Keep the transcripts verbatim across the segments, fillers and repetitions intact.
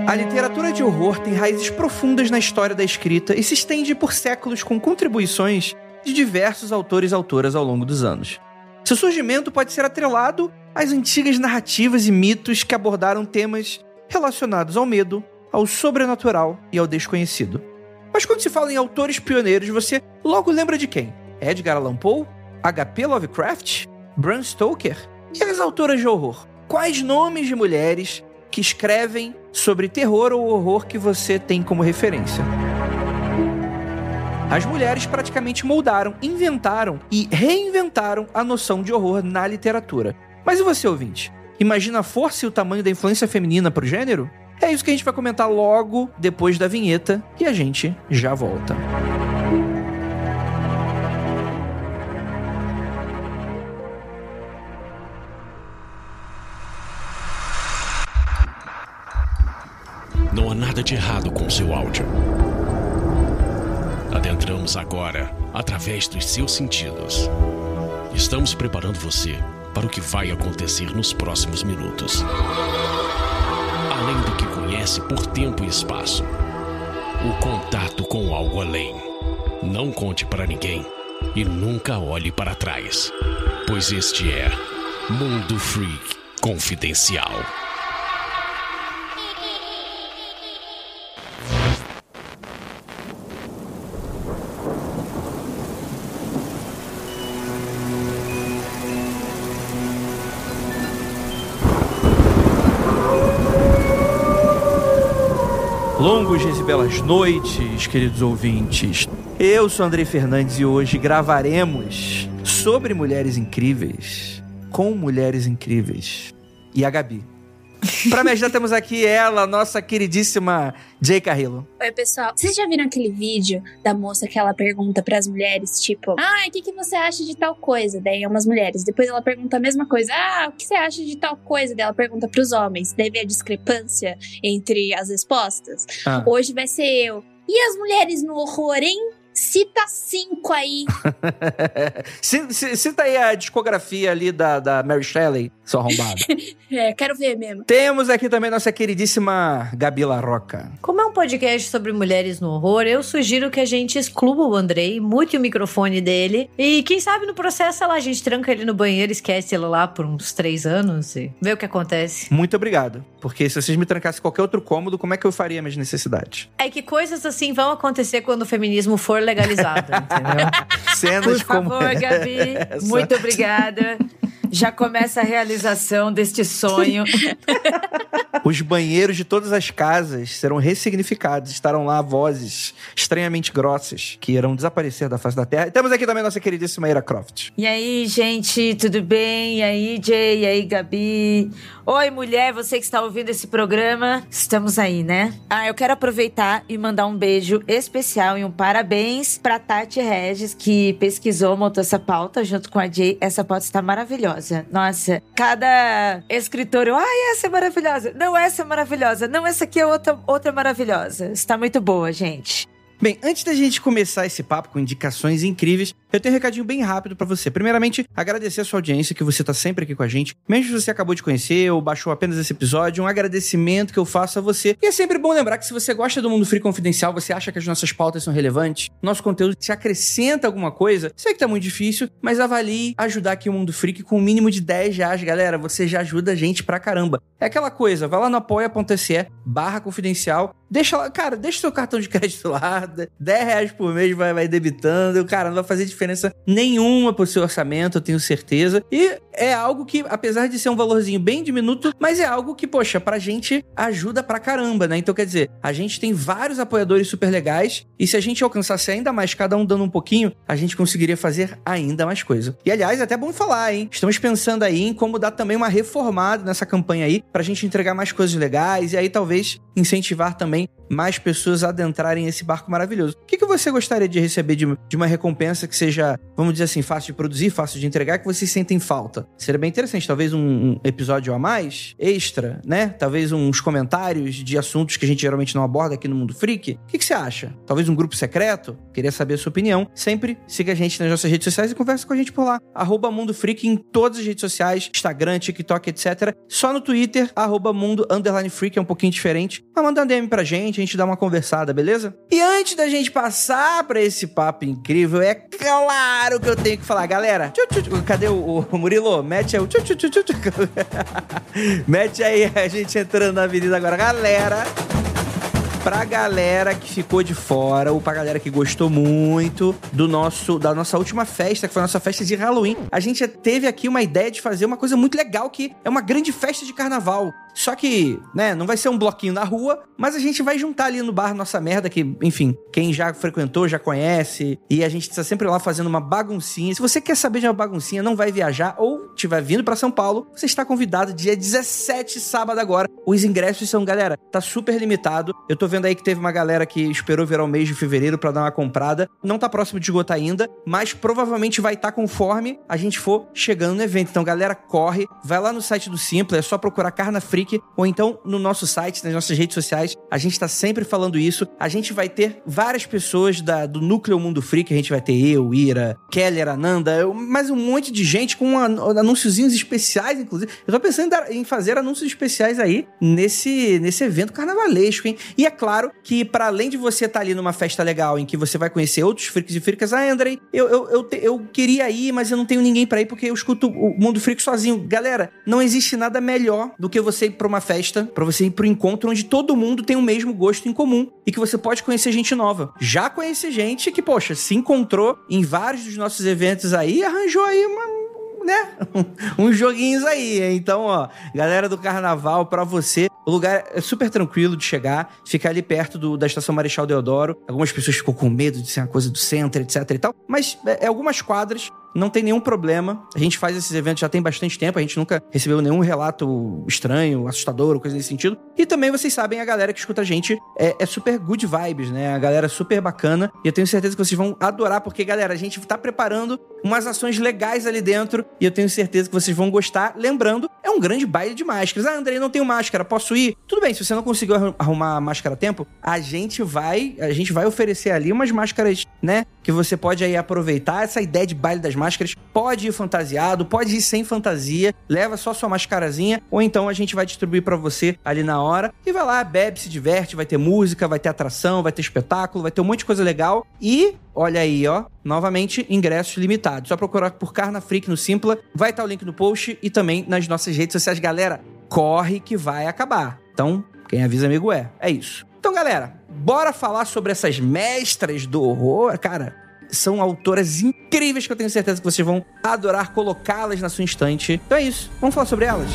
A literatura de horror tem raízes profundas na história da escrita e se estende por séculos com contribuições de diversos autores e autoras ao longo dos anos. Seu surgimento pode ser atrelado às antigas narrativas e mitos que abordaram temas relacionados ao medo, ao sobrenatural e ao desconhecido. Mas quando se fala em autores pioneiros, você logo lembra de quem? Edgar Allan Poe? H P Lovecraft? Bram Stoker? E as autoras de horror? Quais nomes de mulheres que escrevem sobre terror ou horror que você tem como referência? As mulheres praticamente moldaram, inventaram e reinventaram a noção de horror na literatura. Mas e você, ouvinte? Imagina a força e o tamanho da influência feminina pro gênero? É isso que a gente vai comentar logo depois da vinheta e a gente já volta. Não há nada de errado com seu áudio. Adentramos agora através dos seus sentidos. Estamos preparando você para o que vai acontecer nos próximos minutos. Além do que conhece por tempo e espaço, o contato com algo além. Não conte para ninguém e nunca olhe para trás, pois este é Mundo Freak Confidencial. Longos dias e belas noites, queridos ouvintes. Eu sou Andrei Fernandes e hoje gravaremos sobre mulheres incríveis, com mulheres incríveis. E a Gabi. Pra me ajudar, temos aqui ela, nossa queridíssima Jay Carrillo. Oi, pessoal. Vocês já viram aquele vídeo da moça que ela pergunta pras mulheres, tipo, ah, o que, que você acha de tal coisa? Daí é umas mulheres. Depois ela pergunta a mesma coisa, ah, o que você acha de tal coisa? Daí ela pergunta pros homens. Daí vem a discrepância entre as respostas. Ah. Hoje vai ser eu. E as mulheres no horror, hein? Cita cinco aí. Cita aí a discografia ali da, da Mary Shelley, seu arrombado. É, quero ver mesmo. Temos aqui também nossa queridíssima Gabi Larroca. Como é um podcast sobre mulheres no horror, eu sugiro que a gente exclua o Andrei, mute o microfone dele e quem sabe no processo, sei lá, a gente tranca ele no banheiro, esquece ele lá por uns três anos e vê o que acontece. Muito obrigado, porque se vocês me trancassem em qualquer outro cômodo, como é que eu faria minhas necessidades? É que coisas assim vão acontecer quando o feminismo for legalizado, entendeu? Cenas por favor, como Gabi, essa. Muito obrigada. Já começa a realização deste sonho. Os banheiros de todas as casas serão ressignificados. Estarão lá vozes estranhamente grossas que irão desaparecer da face da Terra. E temos aqui também a nossa queridíssima Ira Croft. E aí, gente, tudo bem? E aí, Jay? E aí, Gabi? Oi, mulher, você que está ouvindo esse programa. Estamos aí, né? Ah, eu quero aproveitar e mandar um beijo especial e um parabéns pra Tati Regis, que pesquisou, montou essa pauta junto com a Jay. Essa pauta está maravilhosa. Nossa, cada escritor, eu, ai, essa é maravilhosa. Não, essa é maravilhosa. Não, essa aqui é outra, outra maravilhosa. Está muito boa, gente. Bem, antes da gente começar esse papo com indicações incríveis, eu tenho um recadinho bem rápido pra você. Primeiramente, agradecer a sua audiência, que você tá sempre aqui com a gente. Mesmo se você acabou de conhecer ou baixou apenas esse episódio, um agradecimento que eu faço a você. E é sempre bom lembrar que se você gosta do Mundo Freak Confidencial, você acha que as nossas pautas são relevantes, nosso conteúdo te acrescenta alguma coisa, sei que tá muito difícil, mas avalie ajudar aqui o Mundo Freak com o um mínimo de dez reais, galera. Você já ajuda a gente pra caramba. É aquela coisa, vai lá no apoia.se barra confidencial, deixa lá, cara, deixa seu cartão de crédito lá, dez reais por mês vai, vai debitando, cara, não vai fazer diferença nenhuma pro seu orçamento, eu tenho certeza. E é algo que, apesar de ser um valorzinho bem diminuto, mas é algo que, poxa, pra gente ajuda pra caramba, né? Então, quer dizer, a gente tem vários apoiadores super legais e se a gente alcançasse ainda mais, cada um dando um pouquinho, a gente conseguiria fazer ainda mais coisa. E, aliás, é até bom falar, hein? Estamos pensando aí em como dar também uma reformada nessa campanha aí, pra gente entregar mais coisas legais e aí talvez incentivar também mais pessoas adentrarem esse barco maravilhoso. O que, que você gostaria de receber de, de uma recompensa que seja, vamos dizer assim, fácil de produzir, fácil de entregar, que vocês sentem falta? Seria bem interessante, talvez um, um episódio a mais, extra, né? Talvez uns comentários de assuntos que a gente geralmente não aborda aqui no Mundo Freak. O que, que você acha? Talvez um grupo secreto? Queria saber a sua opinião. Sempre siga a gente nas nossas redes sociais e conversa com a gente por lá. Arroba Mundo Freak em todas as redes sociais, Instagram, TikTok, etcétera. Só no Twitter, arroba Mundo Underline Freak, é um pouquinho diferente. Mas manda um D M pra gente, a gente dá uma conversada, beleza? E antes da gente passar pra esse papo incrível, é claro que eu tenho que falar, galera. Tchu, tchu, cadê o, o Murilo? Mete aí o tchu, tchu, tchu, tchu, tchu. Mete aí a gente entrando na avenida agora, galera. Pra galera que ficou de fora, ou pra galera que gostou muito do nosso, da nossa última festa, que foi a nossa festa de Halloween, a gente teve aqui uma ideia de fazer uma coisa muito legal, que é uma grande festa de carnaval. Só que, né, não vai ser um bloquinho na rua, mas a gente vai juntar ali no bar nossa merda, que, enfim, quem já frequentou, já conhece, e a gente tá sempre lá fazendo uma baguncinha. Se você quer saber de uma baguncinha, não vai viajar, ou tiver vindo pra São Paulo, você está convidado dia dezessete, sábado agora. Os ingressos são, galera, tá super limitado. Eu tô vendo aí que teve uma galera que esperou virar o mês de fevereiro pra dar uma comprada. Não tá próximo de esgotar ainda, mas provavelmente vai estar tá conforme a gente for chegando no evento. Então, galera, corre, vai lá no site do Simpla, é só procurar Carna Freak, ou então no nosso site, nas nossas redes sociais. A gente tá sempre falando isso. A gente vai ter várias pessoas da, do núcleo Mundo Freak. A gente vai ter eu, Ira, Keller, Ananda, mais um monte de gente com an- anúnciozinhos especiais, inclusive. Eu tô pensando em, dar, em fazer anúncios especiais aí nesse, nesse evento carnavalesco, hein? E é claro que, para além de você estar tá ali numa festa legal em que você vai conhecer outros freaks e freakas, ah, Andrei, eu, eu, eu, te, eu queria ir, mas eu não tenho ninguém pra ir porque eu escuto o Mundo Freak sozinho. Galera, não existe nada melhor do que você ir pra uma festa, pra você ir pro encontro onde todo mundo tem o mesmo gosto em comum e que você pode conhecer gente nova. Já conheci gente que, poxa, se encontrou em vários dos nossos eventos aí e arranjou aí uma... né? Uns joguinhos aí. Então, ó, galera do carnaval, pra você, o lugar é super tranquilo de chegar, fica ali perto do, da Estação Marechal Deodoro. Algumas pessoas ficam com medo de ser uma coisa do centro, etc e tal, mas é, é algumas quadras, não tem nenhum problema. A gente faz esses eventos já tem bastante tempo, a gente nunca recebeu nenhum relato estranho, assustador ou coisa nesse sentido. E também, vocês sabem, a galera que escuta a gente é, é super good vibes, né? A galera é super bacana e eu tenho certeza que vocês vão adorar, porque, galera, a gente tá preparando umas ações legais ali dentro e eu tenho certeza que vocês vão gostar. Lembrando, é um grande baile de máscaras. Ah, Andrei, não tenho máscara, posso ir? Tudo bem, se você não conseguiu arrumar a máscara a tempo, a gente vai, a gente vai oferecer ali umas máscaras, né? Que você pode aí aproveitar. Essa ideia de baile das máscaras, pode ir fantasiado, pode ir sem fantasia, leva só sua mascarazinha, ou então a gente vai distribuir pra você ali na hora, e vai lá, bebe, se diverte, vai ter música, vai ter atração, vai ter espetáculo, vai ter um monte de coisa legal, e olha aí, ó, novamente, ingressos limitados. Só procurar por Carna Freak no Simpla, vai estar o link no post e também nas nossas redes sociais. Galera, corre que vai acabar. Então, quem avisa amigo é. É isso. Então, galera, bora falar sobre essas mestras do horror. Cara, são autoras incríveis que eu tenho certeza que vocês vão adorar colocá-las na sua estante. Então é isso, vamos falar sobre elas?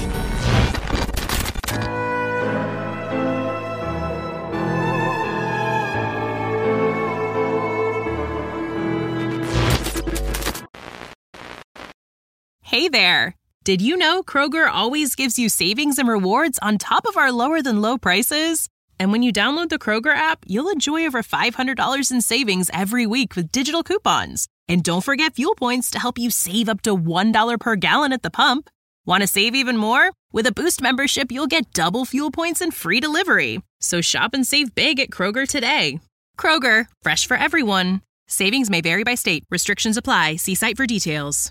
Hey there! Did you know Kroger always gives you savings and rewards on top of our lower-than-low prices? And when you download the Kroger app, you'll enjoy over five hundred dollars in savings every week with digital coupons. And don't forget fuel points to help you save up to one dollar per gallon at the pump. Want to save even more? With a Boost membership, you'll get double fuel points and free delivery. So shop and save big at Kroger today. Kroger, fresh for everyone. Savings may vary by state. Restrictions apply. See site for details.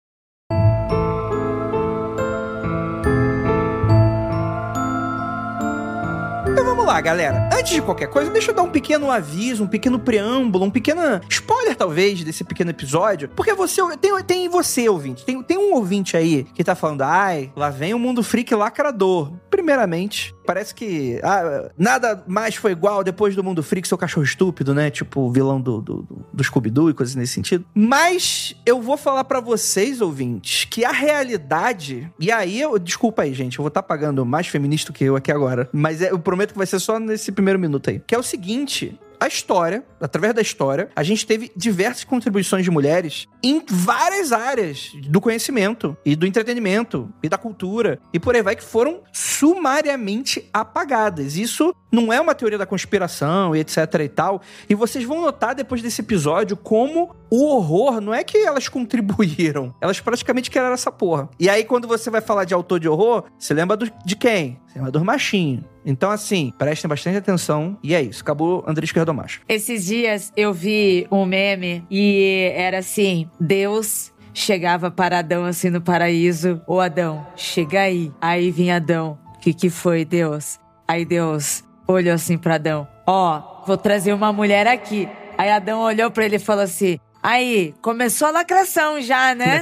Então vamos lá, galera. Antes de qualquer coisa, deixa eu dar um pequeno aviso, um pequeno preâmbulo, um pequeno spoiler, talvez, desse pequeno episódio. Porque você, tem, tem você, ouvinte. Tem, tem um ouvinte aí que tá falando, ai, lá vem o Mundo Freak lacrador. Primeiramente, parece que ah, nada mais foi igual depois do Mundo Freak, seu cachorro estúpido, né? Tipo o vilão do, do, do Scooby-Doo e coisas nesse sentido. Mas eu vou falar pra vocês, ouvintes, que a realidade... E aí, eu, desculpa aí, gente, eu vou estar tá pagando mais feminista que eu aqui agora. Mas é, eu prometo que vai ser só nesse primeiro minuto aí. Que é o seguinte... a história, através da história, a gente teve diversas contribuições de mulheres em várias áreas do conhecimento e do entretenimento e da cultura e por aí vai, que foram sumariamente apagadas. Isso não é uma teoria da conspiração e etc e tal. E vocês vão notar depois desse episódio como o horror, não é que elas contribuíram, elas praticamente criaram essa porra. E aí quando você vai falar de autor de horror, você lembra do, de quem? Você lembra dos machinhos. Então, assim, prestem bastante atenção. E é isso. Acabou André Esquerdo Macho. Esses dias eu vi um meme e era assim: Deus chegava para Adão assim no paraíso. Ô Adão, chega aí. Aí vinha Adão. O que que foi, Deus? Aí Deus olhou assim pra Adão. Ó, vou trazer uma mulher aqui. Aí Adão olhou pra ele e falou assim: aí, começou a lacração já, né?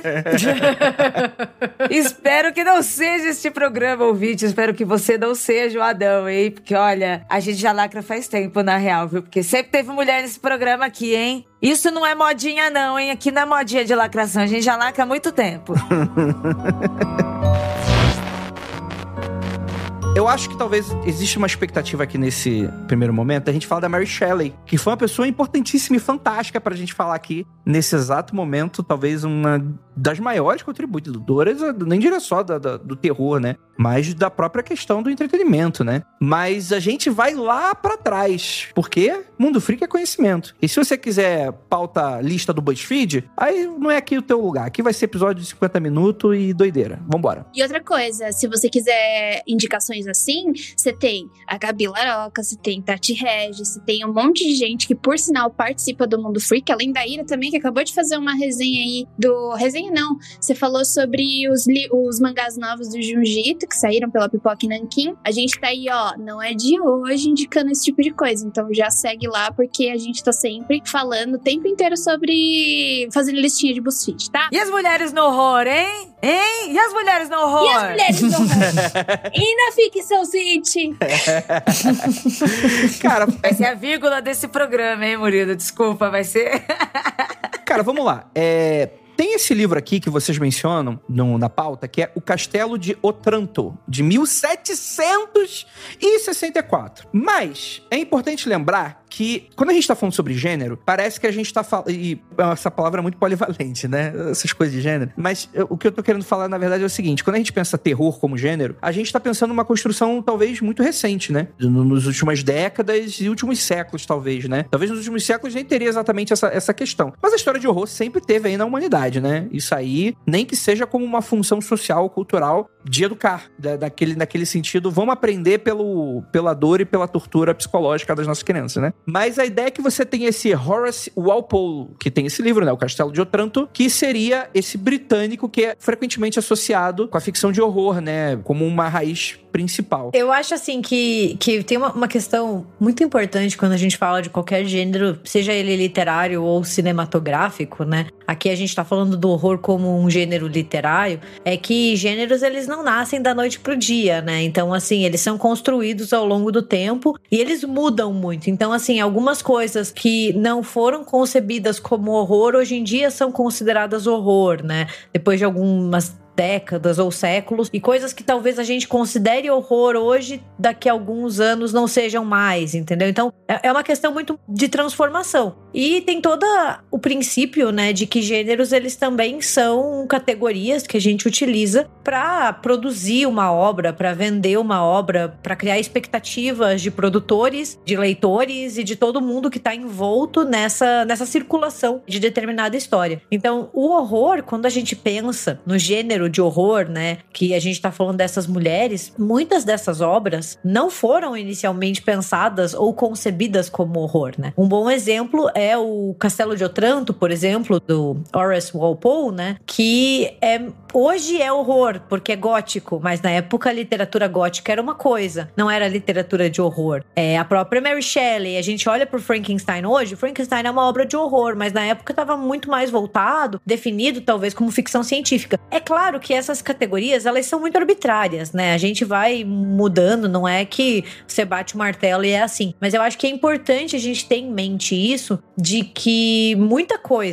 Espero que não seja este programa, ouvinte. Espero que você não seja o Adão, hein? Porque, olha, a gente já lacra faz tempo, na real, viu? Porque sempre teve mulher nesse programa aqui, hein? Isso não é modinha, não, hein? Aqui não é modinha de lacração. A gente já lacra há muito tempo. Eu acho que talvez existe uma expectativa aqui nesse primeiro momento, a gente fala da Mary Shelley, que foi uma pessoa importantíssima e fantástica pra gente falar aqui nesse exato momento, talvez uma das maiores contribuidoras, nem diria só da, da, do terror, né? Mas da própria questão do entretenimento, né? Mas a gente vai lá pra trás, porque Mundo Freak é conhecimento. E se você quiser pauta lista do BuzzFeed, aí não é aqui o teu lugar. Aqui vai ser episódio de cinquenta minutos e doideira. Vambora. E outra coisa, se você quiser indicações assim, você tem a Gabi Laroca, você tem Tati Regis, você tem um monte de gente que, por sinal, participa do Mundo Freak, além da Ira também, que acabou de fazer uma resenha aí do... Resenha não, você falou sobre os, li... os mangás novos do Junjito, que saíram pela Pipoca e Nanquim. A gente tá aí, ó, não é de hoje indicando esse tipo de coisa, então já segue lá, porque a gente tá sempre falando o tempo inteiro sobre fazendo listinha de BuzzFeed, tá? E as mulheres no horror, hein? Hein? E as mulheres no horror? E as mulheres no horror? E na ficção city? Cara, vai ser a vírgula desse programa, hein, Murilo? Desculpa, vai ser... Cara, vamos lá. É... Tem esse livro aqui que vocês mencionam no, na pauta, que é O Castelo de Otranto, de mil setecentos e sessenta e quatro. Mas é importante lembrar que, quando a gente tá falando sobre gênero, parece que a gente tá falando... E essa palavra é muito polivalente, né? Essas coisas de gênero. Mas eu, o que eu tô querendo falar, na verdade, é o seguinte. Quando a gente pensa terror como gênero, a gente tá pensando numa construção, talvez, muito recente, né? Nos últimas décadas e últimos séculos, talvez, né? Talvez nos últimos séculos nem teria exatamente essa, essa questão. Mas a história de horror sempre teve aí na humanidade, né? Isso aí, nem que seja como uma função social, cultural, de educar. Da, daquele, naquele sentido, vamos aprender pelo, pela dor e pela tortura psicológica das nossas crianças, né? Mas a ideia é que você tem esse Horace Walpole, que tem esse livro, né? O Castelo de Otranto, que seria esse britânico que é frequentemente associado com a ficção de horror, né? Como uma raiz principal. Eu acho, assim, que, que tem uma, uma questão muito importante quando a gente fala de qualquer gênero, seja ele literário ou cinematográfico, né? Aqui a gente tá falando do horror como um gênero literário, é que gêneros, eles não nascem da noite pro dia, né? Então, assim, eles são construídos ao longo do tempo e eles mudam muito. Então, assim, algumas coisas que não foram concebidas como horror, hoje em dia são consideradas horror, né? Depois de algumas décadas ou séculos, e coisas que talvez a gente considere horror hoje, daqui a alguns anos não sejam mais, entendeu? Então, é uma questão muito de transformação. E tem todo o princípio, né, de que gêneros, eles também são categorias que a gente utiliza para produzir uma obra, para vender uma obra, para criar expectativas de produtores, de leitores e de todo mundo que está envolto nessa, nessa circulação de determinada história. Então, o horror, quando a gente pensa no gênero de horror, né, que a gente tá falando dessas mulheres, muitas dessas obras não foram inicialmente pensadas ou concebidas como horror, né? Um bom exemplo é o Castelo de Otranto, por exemplo, do Horace Walpole, né, que é, hoje é horror, porque é gótico, mas na época a literatura gótica era uma coisa, não era literatura de horror. É a própria Mary Shelley, a gente olha pro Frankenstein hoje, Frankenstein é uma obra de horror, mas na época estava muito mais voltado, definido talvez como ficção científica. É claro que essas categorias, elas são muito arbitrárias, né? A gente vai mudando, não é que você bate o martelo e é assim. Mas eu acho que é importante a gente ter em mente isso, de que muita coisa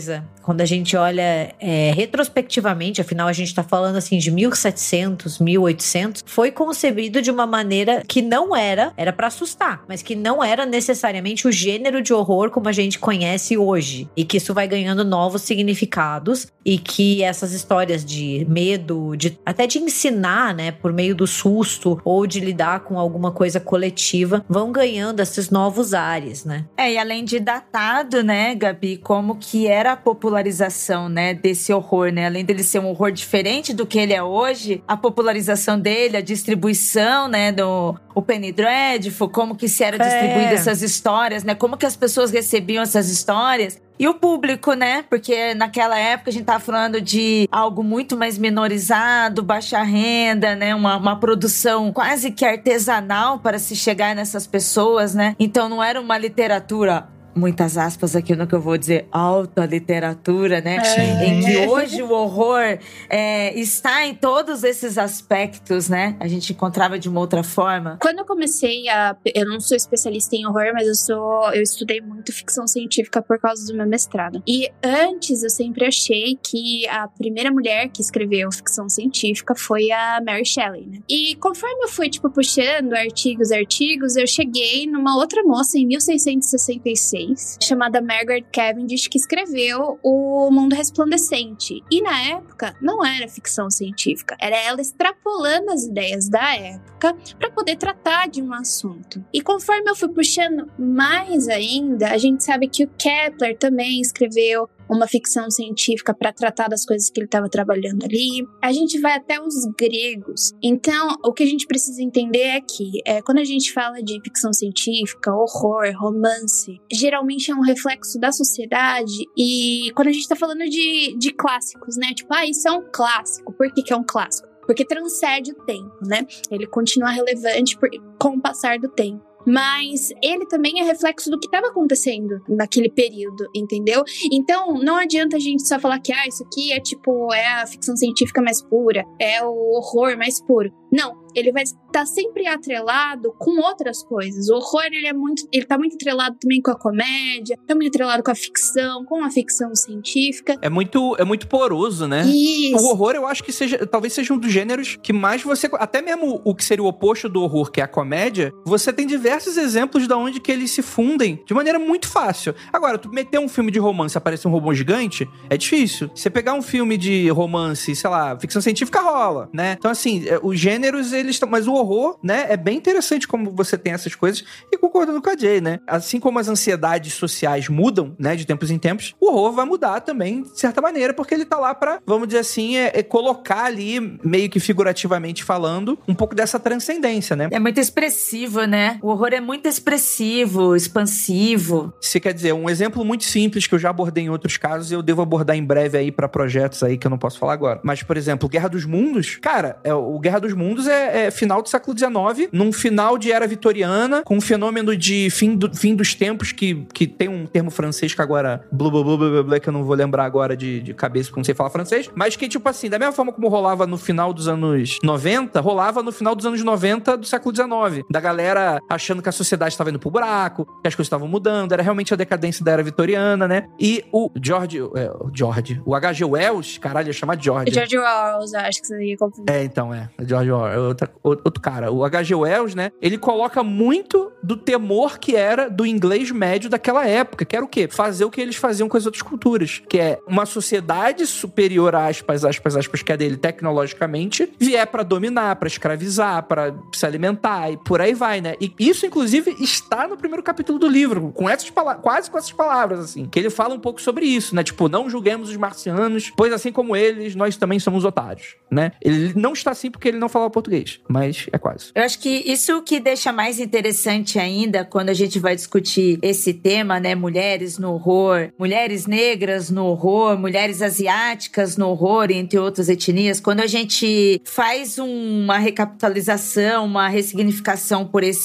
quando a gente olha é, retrospectivamente, afinal a gente tá falando assim de mil e setecentos, mil e oitocentos, foi concebido de uma maneira que não era, era pra assustar, mas que não era necessariamente o gênero de horror como a gente conhece hoje. E que isso vai ganhando novos significados e que essas histórias de medo, de, até de ensinar, né, por meio do susto ou de lidar com alguma coisa coletiva, vão ganhando esses novos ares, né? É, e além de datado, né, Gabi, como que era a popularização, né, desse horror, né? Além dele ser um horror diferente do que ele é hoje, a popularização dele, a distribuição, né, do o Penny Dreadful, como que se era distribuída É. essas histórias, né? Como que as pessoas recebiam essas histórias. E o público, né? Porque naquela época a gente tava falando de algo muito mais minorizado, baixa renda, né? Uma, uma produção quase que artesanal para se chegar nessas pessoas, né? Então não era uma literatura, muitas aspas aqui no que eu vou dizer, alta literatura, né? É. Em que hoje o horror é, está em todos esses aspectos, né? A gente encontrava de uma outra forma. Quando eu comecei a... Eu não sou especialista em horror, mas eu sou... Eu estudei muito ficção científica por causa do meu mestrado. E antes eu sempre achei que a primeira mulher que escreveu ficção científica foi a Mary Shelley, né? E conforme eu fui, tipo, puxando artigos, artigos, eu cheguei numa outra moça em mil seiscentos e sessenta e seis, chamada Margaret Cavendish, que escreveu O Mundo Resplandecente. E na época, não era ficção científica. Era ela extrapolando as ideias da época para poder tratar de um assunto. E conforme eu fui puxando mais ainda, a gente sabe que o Kepler também escreveu uma ficção científica para tratar das coisas que ele estava trabalhando ali. A gente vai até os gregos. Então, o que a gente precisa entender é que é, quando a gente fala de ficção científica, horror, romance, geralmente é um reflexo da sociedade. E quando a gente está falando de, de clássicos, né? Tipo, ah, isso é um clássico. Por que que é um clássico? Porque transcende o tempo, né? Ele continua relevante por, com o passar do tempo. Mas ele também é reflexo do que estava acontecendo naquele período, entendeu? Então, não adianta a gente só falar que ah, isso aqui é tipo, é a ficção científica mais pura, é o horror mais puro. Não, ele vai estar sempre atrelado com outras coisas. O horror, ele é muito, ele tá muito atrelado também com a comédia, tá muito atrelado com a ficção, com a ficção científica. É muito, é muito poroso, né? Isso. O horror, eu acho que seja, talvez seja um dos gêneros que mais você... Até mesmo o que seria o oposto do horror, que é a comédia, você tem diversos exemplos de onde que eles se fundem de maneira muito fácil. Agora, tu meter um filme de romance e aparecer um robô gigante, é difícil. Você pegar um filme de romance, sei lá, ficção científica rola, né? Então, assim, os gêneros, eles estão... Mas o horror, né, é bem interessante como você tem essas coisas. E concordando com a Jay, né? Assim como as ansiedades sociais mudam, né, de tempos em tempos, o horror vai mudar também, de certa maneira, porque ele tá lá pra, vamos dizer assim, é, é colocar ali, meio que figurativamente falando, um pouco dessa transcendência, né? É muito expressivo, né? O horror é muito expressivo, expansivo. Se quer dizer, um exemplo muito simples que eu já abordei em outros casos e eu devo abordar em breve aí pra projetos aí que eu não posso falar agora. Mas, por exemplo, Guerra dos Mundos, cara, é, o Guerra dos Mundos é, é final do século dezenove, num final de era vitoriana, com um fenômeno de fim, do, fim dos tempos, que, que tem um termo francês que agora, blá, blá, blá, blá, blá, que eu não vou lembrar agora de, de cabeça, porque eu não sei falar francês, mas que, tipo assim, da mesma forma como rolava no final dos anos noventa, rolava no final dos anos noventa do século dezenove. Da galera achando que a sociedade estava indo pro buraco, que as coisas estavam mudando, era realmente a decadência da era vitoriana, né? E o George, é, o George, o H G Wells, caralho, ia chamar George. George Orwell, acho que você ia confundir. É, então, é. George Orwell, outro, outro cara. O H G Wells, né? Ele coloca muito do temor que era do inglês médio daquela época, que era o quê? Fazer o que eles faziam com as outras culturas, que é uma sociedade superior, aspas, aspas, aspas, que é dele tecnologicamente, vier pra dominar, pra escravizar, pra se alimentar e por aí vai, né? E isso, inclusive, está no primeiro capítulo do livro, com essas palavras, quase com essas palavras, assim, que ele fala um pouco sobre isso, né? Tipo, não julguemos os marcianos, pois assim como eles, nós também somos otários, né? Ele não está assim porque ele não falava português, mas é quase. Eu acho que isso que deixa mais interessante ainda quando a gente vai discutir esse tema, né? Mulheres no horror, mulheres negras no horror, mulheres asiáticas no horror, entre outras etnias, quando a gente faz uma recapitalização, uma ressignificação por esse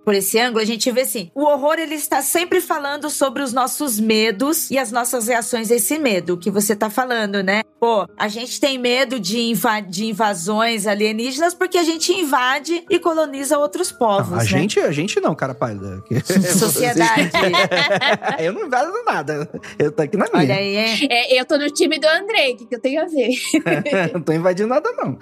por esse ângulo, a gente vê assim, o horror ele está sempre falando sobre os nossos medos e as nossas reações a esse medo, o que você tá falando, né? Pô, a gente tem medo de, inva- de invasões alienígenas porque a gente invade e coloniza outros povos, não, a né? gente, a gente não, cara pálida. Sociedade. Eu não invado nada. Eu tô aqui na minha. Olha aí, é. É, eu tô no time do Andrei, o que, que eu tenho a ver? Não tô invadindo nada, não.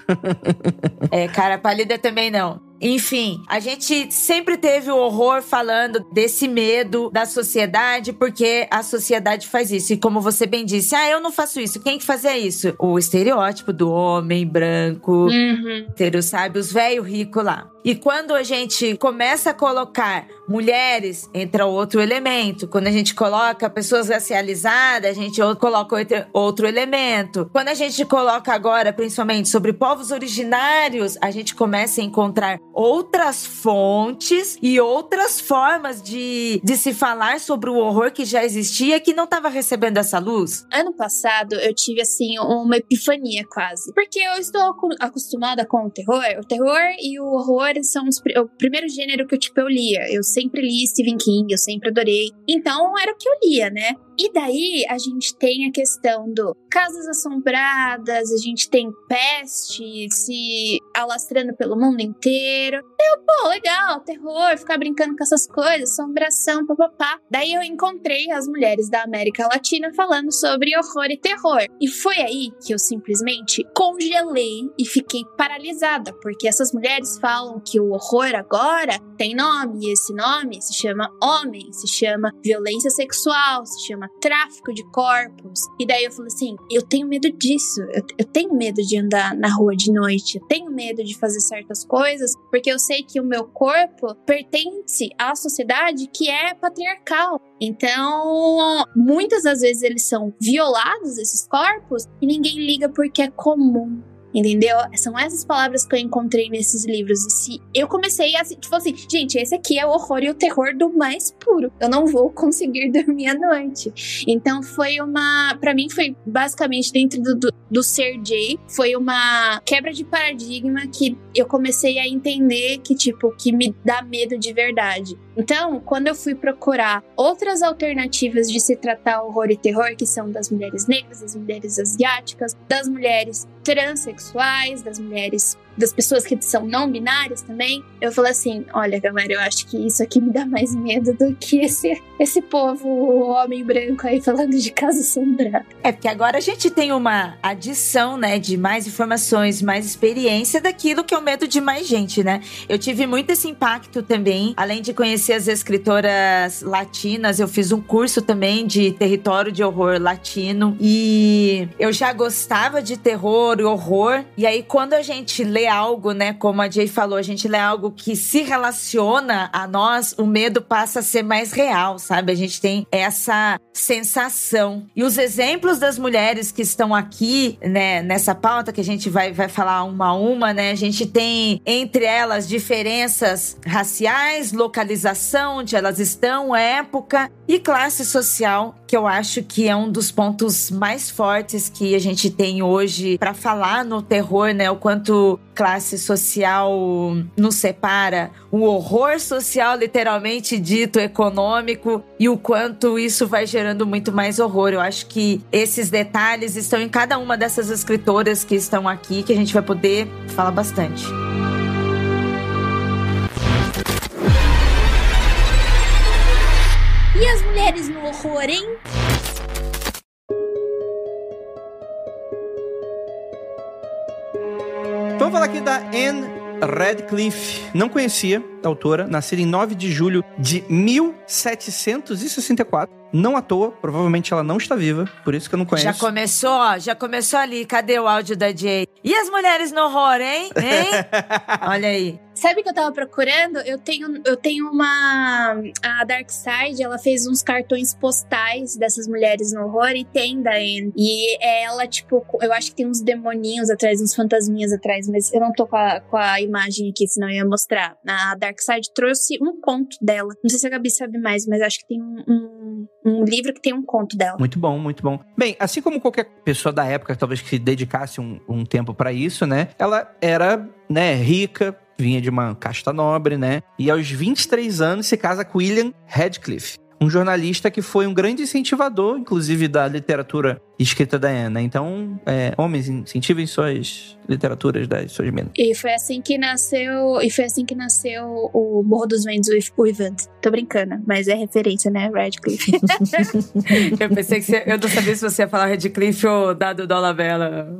É, cara pálida também não. Enfim, a gente sempre teve o horror falando desse medo da sociedade, porque a sociedade faz isso. E como você bem disse, ah, eu não faço isso. Quem que fazia isso? O estereótipo do homem branco, Uhum. hétero, sabe? Os velhos ricos lá. E quando a gente começa a colocar mulheres, entra outro elemento. Quando a gente coloca pessoas racializadas, a gente coloca outro, outro elemento. Quando a gente coloca agora, principalmente, sobre povos originários, a gente começa a encontrar outras fontes e outras formas de, de se falar sobre o horror que já existia, que não estava recebendo essa luz. Ano passado, eu tive, assim, uma epifania quase. Porque eu estou acu- acostumada com o terror. O terror e o horror são os, o primeiro gênero que eu, tipo, eu lia. Eu sempre li Stephen King, eu sempre adorei. Então, era o que eu lia, né? E daí, a gente tem a questão do casas assombradas, a gente tem peste se alastrando pelo mundo inteiro. Eu, pô, legal, terror, ficar brincando com essas coisas, assombração, papapá. Daí eu encontrei as mulheres da América Latina falando sobre horror e terror. E foi aí que eu simplesmente congelei e fiquei paralisada, porque essas mulheres falam que o horror agora tem nome, e esse nome se chama homem, se chama violência sexual, se chama tráfico de corpos. E daí eu falei assim, eu tenho medo disso, eu, eu tenho medo de andar na rua de noite, eu tenho medo de fazer certas coisas, porque eu sei que o meu corpo pertence à sociedade que é patriarcal. Então, muitas das vezes eles são violados, esses corpos, e ninguém liga porque é comum. Entendeu? São essas palavras que eu encontrei nesses livros. E se eu comecei a, tipo assim, gente, esse aqui é o horror e o terror do mais puro. Eu não vou conseguir dormir à noite. Então foi uma, pra mim foi basicamente dentro do, do, do ser Jay, foi uma quebra de paradigma que eu comecei a entender que, tipo, que me dá medo de verdade. Então, quando eu fui procurar outras alternativas de se tratar horror e terror, que são das mulheres negras, das mulheres asiáticas, das mulheres transexuais, das mulheres, das pessoas que são não binárias também, eu falei assim, olha, galera, eu acho que isso aqui me dá mais medo do que esse, esse povo, o homem branco aí falando de casa assombrada. É, porque agora a gente tem uma adição, né, de mais informações, mais experiência daquilo que é o medo de mais gente, né? Eu tive muito esse impacto também, além de conhecer as escritoras latinas, eu fiz um curso também de território de horror latino, e eu já gostava de terror e horror, e aí quando a gente lê algo, né, como a Jay falou, a gente lê algo que se relaciona a nós, o medo passa a ser mais real, sabe? A gente tem essa sensação. E os exemplos das mulheres que estão aqui, né, nessa pauta que a gente vai, vai falar uma a uma, né, a gente tem entre elas diferenças raciais, localização, onde elas estão, época e classe social, que eu acho que é um dos pontos mais fortes que a gente tem hoje para falar no terror, né, o quanto classe social nos separa, o horror social literalmente dito econômico e o quanto isso vai gerando muito mais horror. Eu acho que esses detalhes estão em cada uma dessas escritoras que estão aqui, que a gente vai poder falar bastante. E as mulheres no horror, hein? Vamos falar aqui da Anne Radcliffe. Não conhecia a autora, nascida em nove de julho de mil setecentos e sessenta e quatro. Não à toa, provavelmente ela não está viva, por isso que eu não conheço. Já começou, ó, já começou ali. Cadê o áudio da Jay? E as mulheres no horror, hein? Hein? Olha aí. Sabe o que eu tava procurando? Eu tenho, eu tenho uma... A Dark Side, ela fez uns cartões postais dessas mulheres no horror e tem da Anne. E ela, tipo, eu acho que tem uns demoninhos atrás, uns fantasminhas atrás, mas eu não tô com a, com a imagem aqui, senão eu ia mostrar. A Dark Side trouxe um conto dela. Não sei se a Gabi sabe mais, mas acho que tem um, um, um livro que tem um conto dela. Muito bom, muito bom. Bem, assim como qualquer pessoa da época, talvez que se dedicasse um, um tempo pra isso, né? Ela era, né, rica, vinha de uma casta nobre, né? E aos vinte e três anos se casa com William Radcliffe, um jornalista que foi um grande incentivador, inclusive, da literatura escrita da Anne, né? Então, é, homens, incentivem suas literaturas das suas meninas. E foi assim que nasceu, e foi assim que nasceu o Morro dos Ventos Uivantes. Tô brincando, mas é referência, né, Radcliffe? Eu pensei que você, eu não sabia se você ia falar Radcliffe ou Dado Dolabella.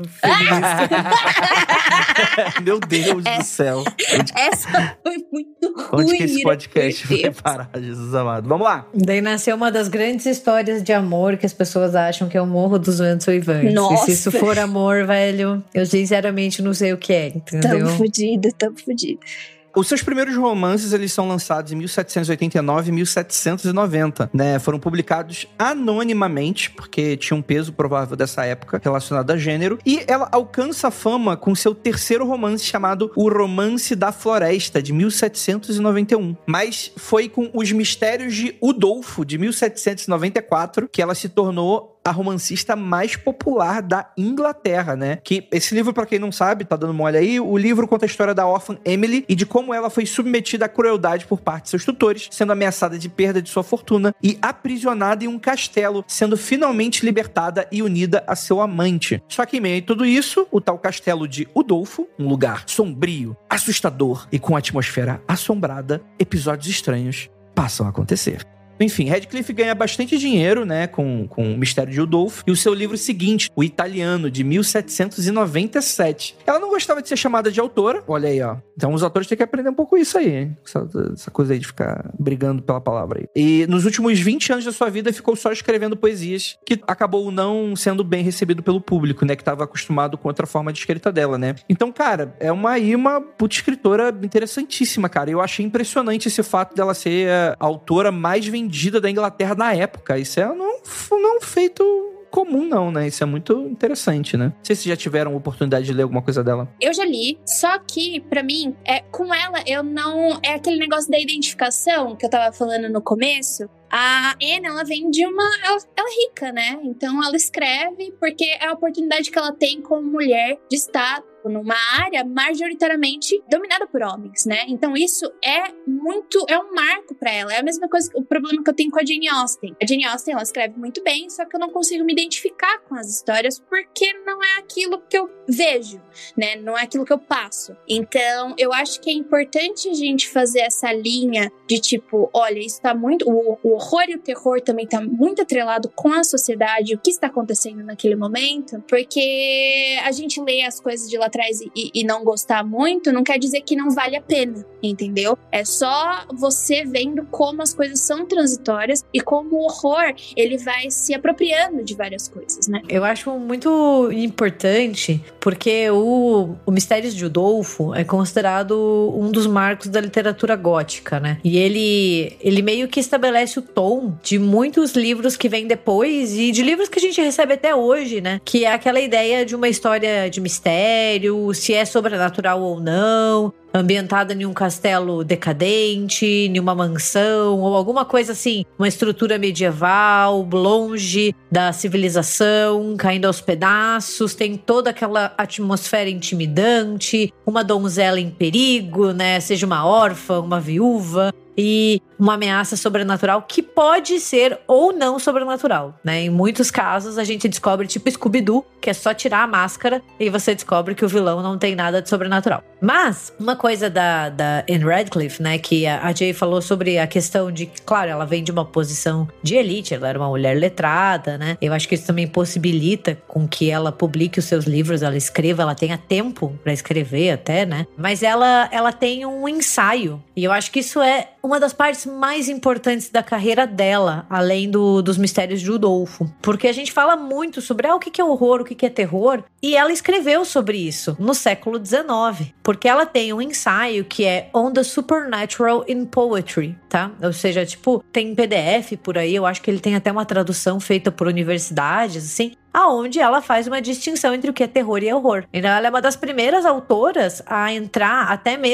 Meu Deus é, do céu. Onde, essa foi muito ruim. Onde que esse podcast vai parar, Jesus amado? Vamos lá. Daí nasceu uma das grandes histórias de amor que as pessoas acham que é o Morro dos Ventos Uivantes. Nossa. E se isso for amor, velho, eu sinceramente não sei o que é, entendeu? Tamo fudido, tamo fudido. Os seus primeiros romances, eles são lançados em mil setecentos e oitenta e nove e mil setecentos e noventa, né? Foram publicados anonimamente, porque tinha um peso provável dessa época relacionado a gênero. E ela alcança a fama com seu terceiro romance, chamado O Romance da Floresta, de mil setecentos e noventa e um. Mas foi com Os Mistérios de Udolfo, de mil setecentos e noventa e quatro, que ela se tornou a romancista mais popular da Inglaterra, né? Que esse livro, pra quem não sabe, tá dando mole aí, o livro conta a história da órfã Emily e de como ela foi submetida à crueldade por parte de seus tutores, sendo ameaçada de perda de sua fortuna e aprisionada em um castelo, sendo finalmente libertada e unida a seu amante. Só que em meio a tudo isso, o tal castelo de Udolfo, um lugar sombrio, assustador e com atmosfera assombrada, episódios estranhos passam a acontecer. Enfim, Radcliffe ganha bastante dinheiro, né, com, com o Mistério de Udolfo, e o seu livro seguinte, O Italiano, de mil setecentos e noventa e sete. Ela não gostava de ser chamada de autora, olha aí, ó. Então os autores têm que aprender um pouco isso aí, hein? Essa, essa coisa aí de ficar brigando pela palavra aí. E nos últimos vinte anos da sua vida ficou só escrevendo poesias, que acabou não sendo bem recebido pelo público, né, que estava acostumado com outra forma de escrita dela, né. Então, cara, é uma aí uma puta escritora interessantíssima, cara. Eu achei impressionante esse fato dela ser a autora mais vendida da Inglaterra na época. Isso é não, não feito comum, não, né? Isso é muito interessante, né? Não sei se já tiveram oportunidade de ler alguma coisa dela. Eu já li, só que, pra mim, é, com ela, eu não... É aquele negócio da identificação que eu tava falando no começo. A Anne, ela vem de uma... Ela, ela é rica, né? Então, ela escreve porque é a oportunidade que ela tem como mulher de estar numa área majoritariamente dominada por homens, né? Então isso é muito, é um marco pra ela. É a mesma coisa, o problema que eu tenho com a Jane Austen. A Jane Austen, ela escreve muito bem, só que eu não consigo me identificar com as histórias porque não é aquilo que eu vejo, né? Não é aquilo que eu passo. Então, eu acho que é importante a gente fazer essa linha de tipo, olha, isso tá muito... O, o horror e o terror também tá muito atrelado com a sociedade, o que está acontecendo naquele momento, porque a gente lê as coisas de lá atrás e, e não gostar muito, não quer dizer que não vale a pena, entendeu? É só você vendo como as coisas são transitórias e como o horror, ele vai se apropriando de várias coisas, né? Eu acho muito importante, porque o, o Mistérios de Udolfo é considerado um dos marcos da literatura gótica, né? E ele, ele meio que estabelece o tom de muitos livros que vêm depois e de livros que a gente recebe até hoje, né? Que é aquela ideia de uma história de mistério, se é sobrenatural ou não, ambientada em um castelo decadente, em uma mansão, ou alguma coisa assim, uma estrutura medieval, longe da civilização, caindo aos pedaços, tem toda aquela atmosfera intimidante, uma donzela em perigo, né? Seja uma órfã, uma viúva, e uma ameaça sobrenatural que pode ser ou não sobrenatural, né? Em muitos casos a gente descobre, tipo Scooby-Doo, que é só tirar a máscara e você descobre que o vilão não tem nada de sobrenatural. Mas uma coisa da, da Anne Radcliffe, né, que a, a Jay falou sobre a questão de, claro, ela vem de uma posição de elite, ela era uma mulher letrada, né? Eu acho que isso também possibilita com que ela publique os seus livros, ela escreva, ela tenha tempo pra escrever até, né? Mas ela, ela tem um ensaio, e eu acho que isso é uma das partes mais importantes da carreira dela, além do, dos Mistérios de Udolfo. Porque a gente fala muito sobre ah, o que é horror, o que é terror, e ela escreveu sobre isso no século dezenove. Porque ela tem um ensaio que é On the Supernatural in Poetry, tá? Ou seja, tipo, tem P D F por aí, eu acho que ele tem até uma tradução feita por universidades, assim, aonde ela faz uma distinção entre o que é terror e horror. Então ela é uma das primeiras autoras a entrar até mesmo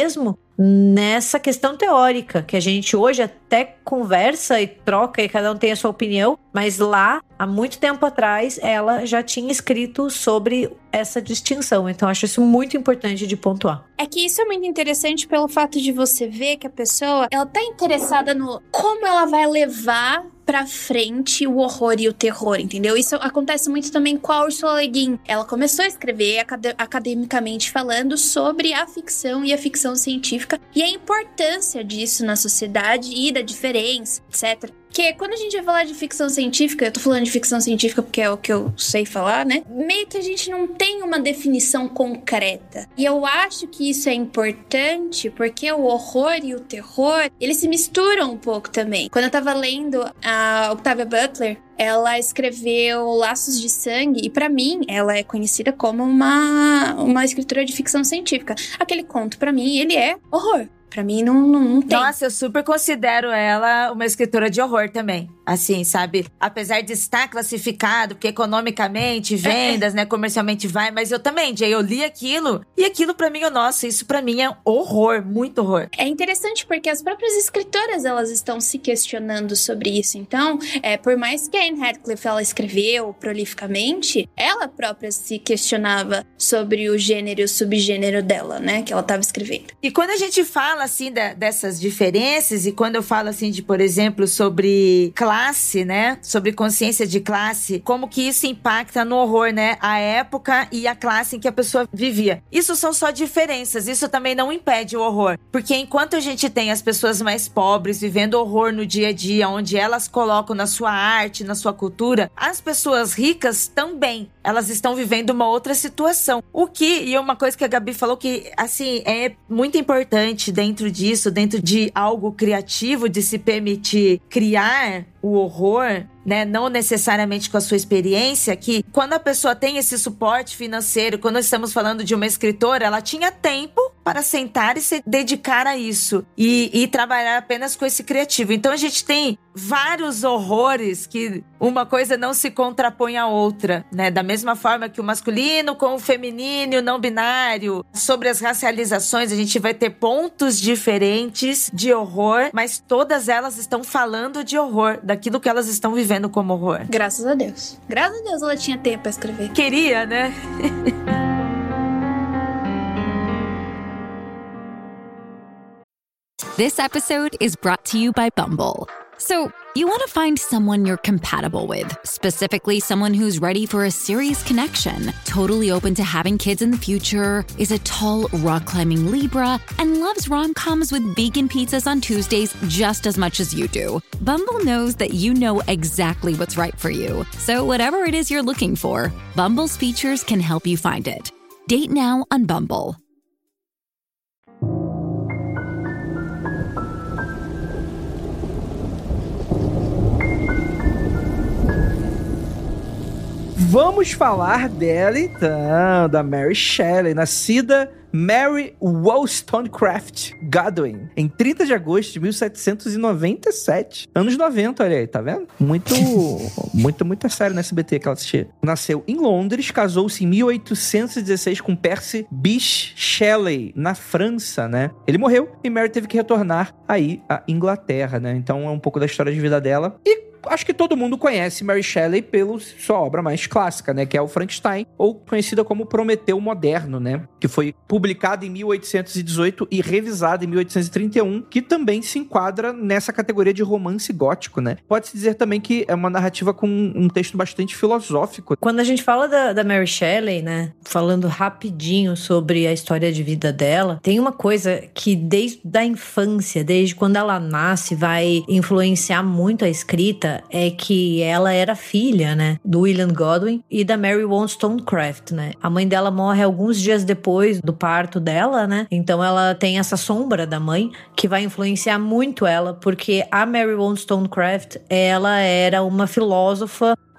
nessa questão teórica, que a gente hoje até conversa e troca e cada um tem a sua opinião, mas lá, há muito tempo atrás, ela já tinha escrito sobre essa distinção. Então, acho isso muito importante de pontuar. É que isso é muito interessante pelo fato de você ver que a pessoa, ela tá interessada no como ela vai levar pra frente o horror e o terror, entendeu? Isso acontece muito também com a Ursula Le Guin. Ela começou a escrever acad- academicamente falando sobre a ficção e a ficção científica e a importância disso na sociedade e da diferença, etcétera. Porque quando a gente vai falar de ficção científica, eu tô falando de ficção científica porque é o que eu sei falar, né? Meio que a gente não tem uma definição concreta. E eu acho que isso é importante porque o horror e o terror, eles se misturam um pouco também. Quando eu tava lendo a Octavia Butler, ela escreveu Laços de Sangue e pra mim ela é conhecida como uma, uma escritora de ficção científica. Aquele conto pra mim, ele é horror. Pra mim, não, não, não tem. Nossa, eu super considero ela uma escritora de horror também. Assim, sabe? Apesar de estar classificado, porque economicamente, vendas, é. né, comercialmente vai. Mas eu também, Jay, eu li aquilo. E aquilo pra mim, eu, nossa, isso pra mim é horror, muito horror. É interessante porque as próprias escritoras, elas estão se questionando sobre isso. Então, é, por mais que a Anne Radcliffe, ela escreveu prolificamente, ela própria se questionava sobre o gênero e o subgênero dela, né? Que ela tava escrevendo. E quando a gente fala assim da, dessas diferenças e quando eu falo assim de, por exemplo, sobre classe, né, sobre consciência de classe, como que isso impacta no horror, né, a época e a classe em que a pessoa vivia. Isso são só diferenças, isso também não impede o horror, porque enquanto a gente tem as pessoas mais pobres vivendo horror no dia a dia, onde elas colocam na sua arte, na sua cultura, as pessoas ricas também, elas estão vivendo uma outra situação. O que, e uma coisa que a Gabi falou que, assim, é muito importante dentro dentro disso, dentro de algo criativo, de se permitir criar o horror, né, não necessariamente com a sua experiência, que quando a pessoa tem esse suporte financeiro, quando estamos falando de uma escritora, ela tinha tempo para sentar e se dedicar a isso e, e trabalhar apenas com esse criativo. Então a gente tem vários horrores que uma coisa não se contrapõe à outra, né, da mesma forma que o masculino com o feminino e o não binário. Sobre as racializações, a gente vai ter pontos diferentes de horror, mas todas elas estão falando de horror, daquilo que elas estão vivendo como horror. Graças a Deus. Graças a Deus ela tinha tempo pra escrever. Queria, né? This episode is brought to you by Bumble. So, you want to find someone you're compatible with, specifically someone who's ready for a serious connection, totally open to having kids in the future, is a tall, rock-climbing Libra, and loves rom-coms with vegan pizzas on Tuesdays just as much as you do. Bumble knows that you know exactly what's right for you. So whatever it is you're looking for, Bumble's features can help you find it. Date now on Bumble. Vamos falar dela então, da Mary Shelley, nascida Mary Wollstonecraft Godwin, em trinta de agosto de mil setecentos e noventa e sete. Anos noventa, olha aí, tá vendo? Muito, muito, muito sério no S B T que ela assistia. Nasceu em Londres, casou-se em mil oitocentos e dezesseis com Percy Bysshe Shelley, na França, né? Ele morreu e Mary teve que retornar aí à Inglaterra, né? Então é um pouco da história de vida dela. E acho que todo mundo conhece Mary Shelley pela sua obra mais clássica, né? Que é o Frankenstein, ou conhecida como Prometeu Moderno, né? Que foi publicada em mil oitocentos e dezoito e revisada em mil oitocentos e trinta e um, que também se enquadra nessa categoria de romance gótico, né? Pode-se dizer também que é uma narrativa com um texto bastante filosófico. Quando a gente fala da, da Mary Shelley, né? Falando rapidinho sobre a história de vida dela, tem uma coisa que desde a infância, desde quando ela nasce, vai influenciar muito a escrita, é que ela era filha, né, do William Godwin e da Mary Wollstonecraft, né? A mãe dela morre alguns dias depois do parto dela, né? Então ela tem essa sombra da mãe que vai influenciar muito ela, porque a Mary Wollstonecraft, ela era uma filósofa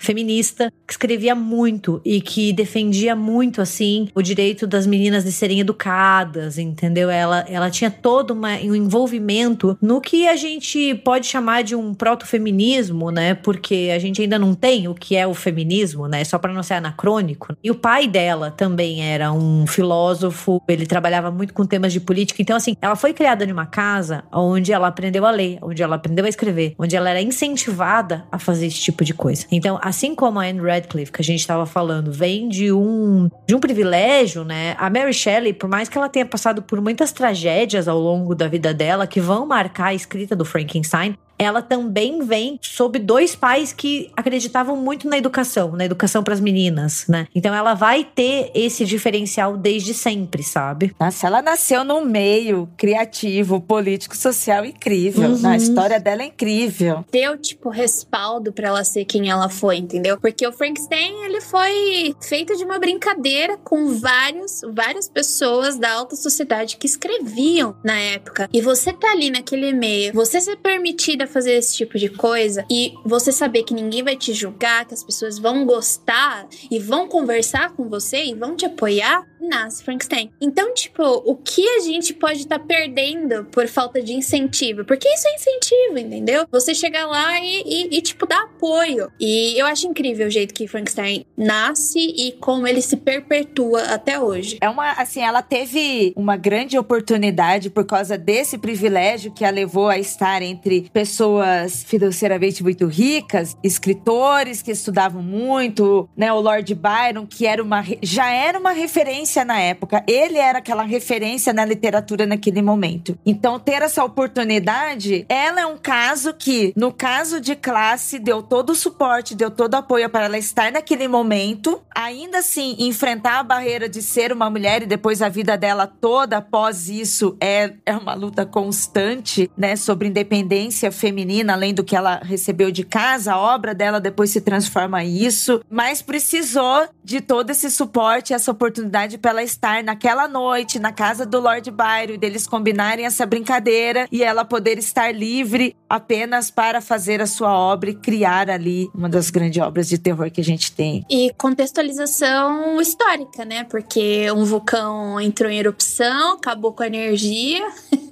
feminista, que escrevia muito e que defendia muito, assim, o direito das meninas de serem educadas, entendeu? Ela, ela tinha todo uma, um envolvimento no que a gente pode chamar de um proto-feminismo, né? Porque a gente ainda não tem o que é o feminismo, né? Só para não ser anacrônico. E o pai dela também era um filósofo, ele trabalhava muito com temas de política. Então, assim, ela foi criada numa casa onde ela aprendeu a ler, onde ela aprendeu a escrever, onde ela era incentivada a fazer esse tipo de coisa. Então, assim como a Anne Radcliffe, que a gente estava falando, vem de um, de um privilégio, né? A Mary Shelley, por mais que ela tenha passado por muitas tragédias ao longo da vida dela, que vão marcar a escrita do Frankenstein, ela também vem sob dois pais que acreditavam muito na educação, na educação para as meninas, né? Então ela vai ter esse diferencial desde sempre, sabe? Nossa, ela nasceu num meio criativo, político, social incrível. Uhum. A história dela é incrível. Deu, tipo, respaldo pra ela ser quem ela foi, entendeu? Porque o Frankenstein, ele foi feito de uma brincadeira com vários, várias pessoas da alta sociedade que escreviam na época. E você tá ali naquele meio, você ser permitida fazer esse tipo de coisa e você saber que ninguém vai te julgar, que as pessoas vão gostar e vão conversar com você e vão te apoiar, nasce Frankenstein. Então, tipo, o que a gente pode estar tá perdendo por falta de incentivo? Porque isso é incentivo, entendeu? Você chegar lá e, e, e, tipo, dar apoio. E eu acho incrível o jeito que Frankenstein nasce e como ele se perpetua até hoje. É uma, assim, ela teve uma grande oportunidade por causa desse privilégio que a levou a estar entre pessoas financeiramente muito ricas, escritores que estudavam muito, né? O Lord Byron, que era uma, já era uma referência na época. Ele era aquela referência na literatura naquele momento. Então, ter essa oportunidade, ela é um caso que, no caso de classe, deu todo o suporte, deu todo o apoio para ela estar naquele momento. Ainda assim, enfrentar a barreira de ser uma mulher e depois a vida dela toda após isso é, é uma luta constante, né? Sobre independência feminina, além do que ela recebeu de casa. A obra dela depois se transforma em isso. Mas precisou de todo esse suporte, essa oportunidade para ela estar naquela noite, na casa do Lord Byron, deles combinarem essa brincadeira e ela poder estar livre apenas para fazer a sua obra e criar ali uma das grandes obras de terror que a gente tem. E contextualização histórica, né? Porque um vulcão entrou em erupção, acabou com a energia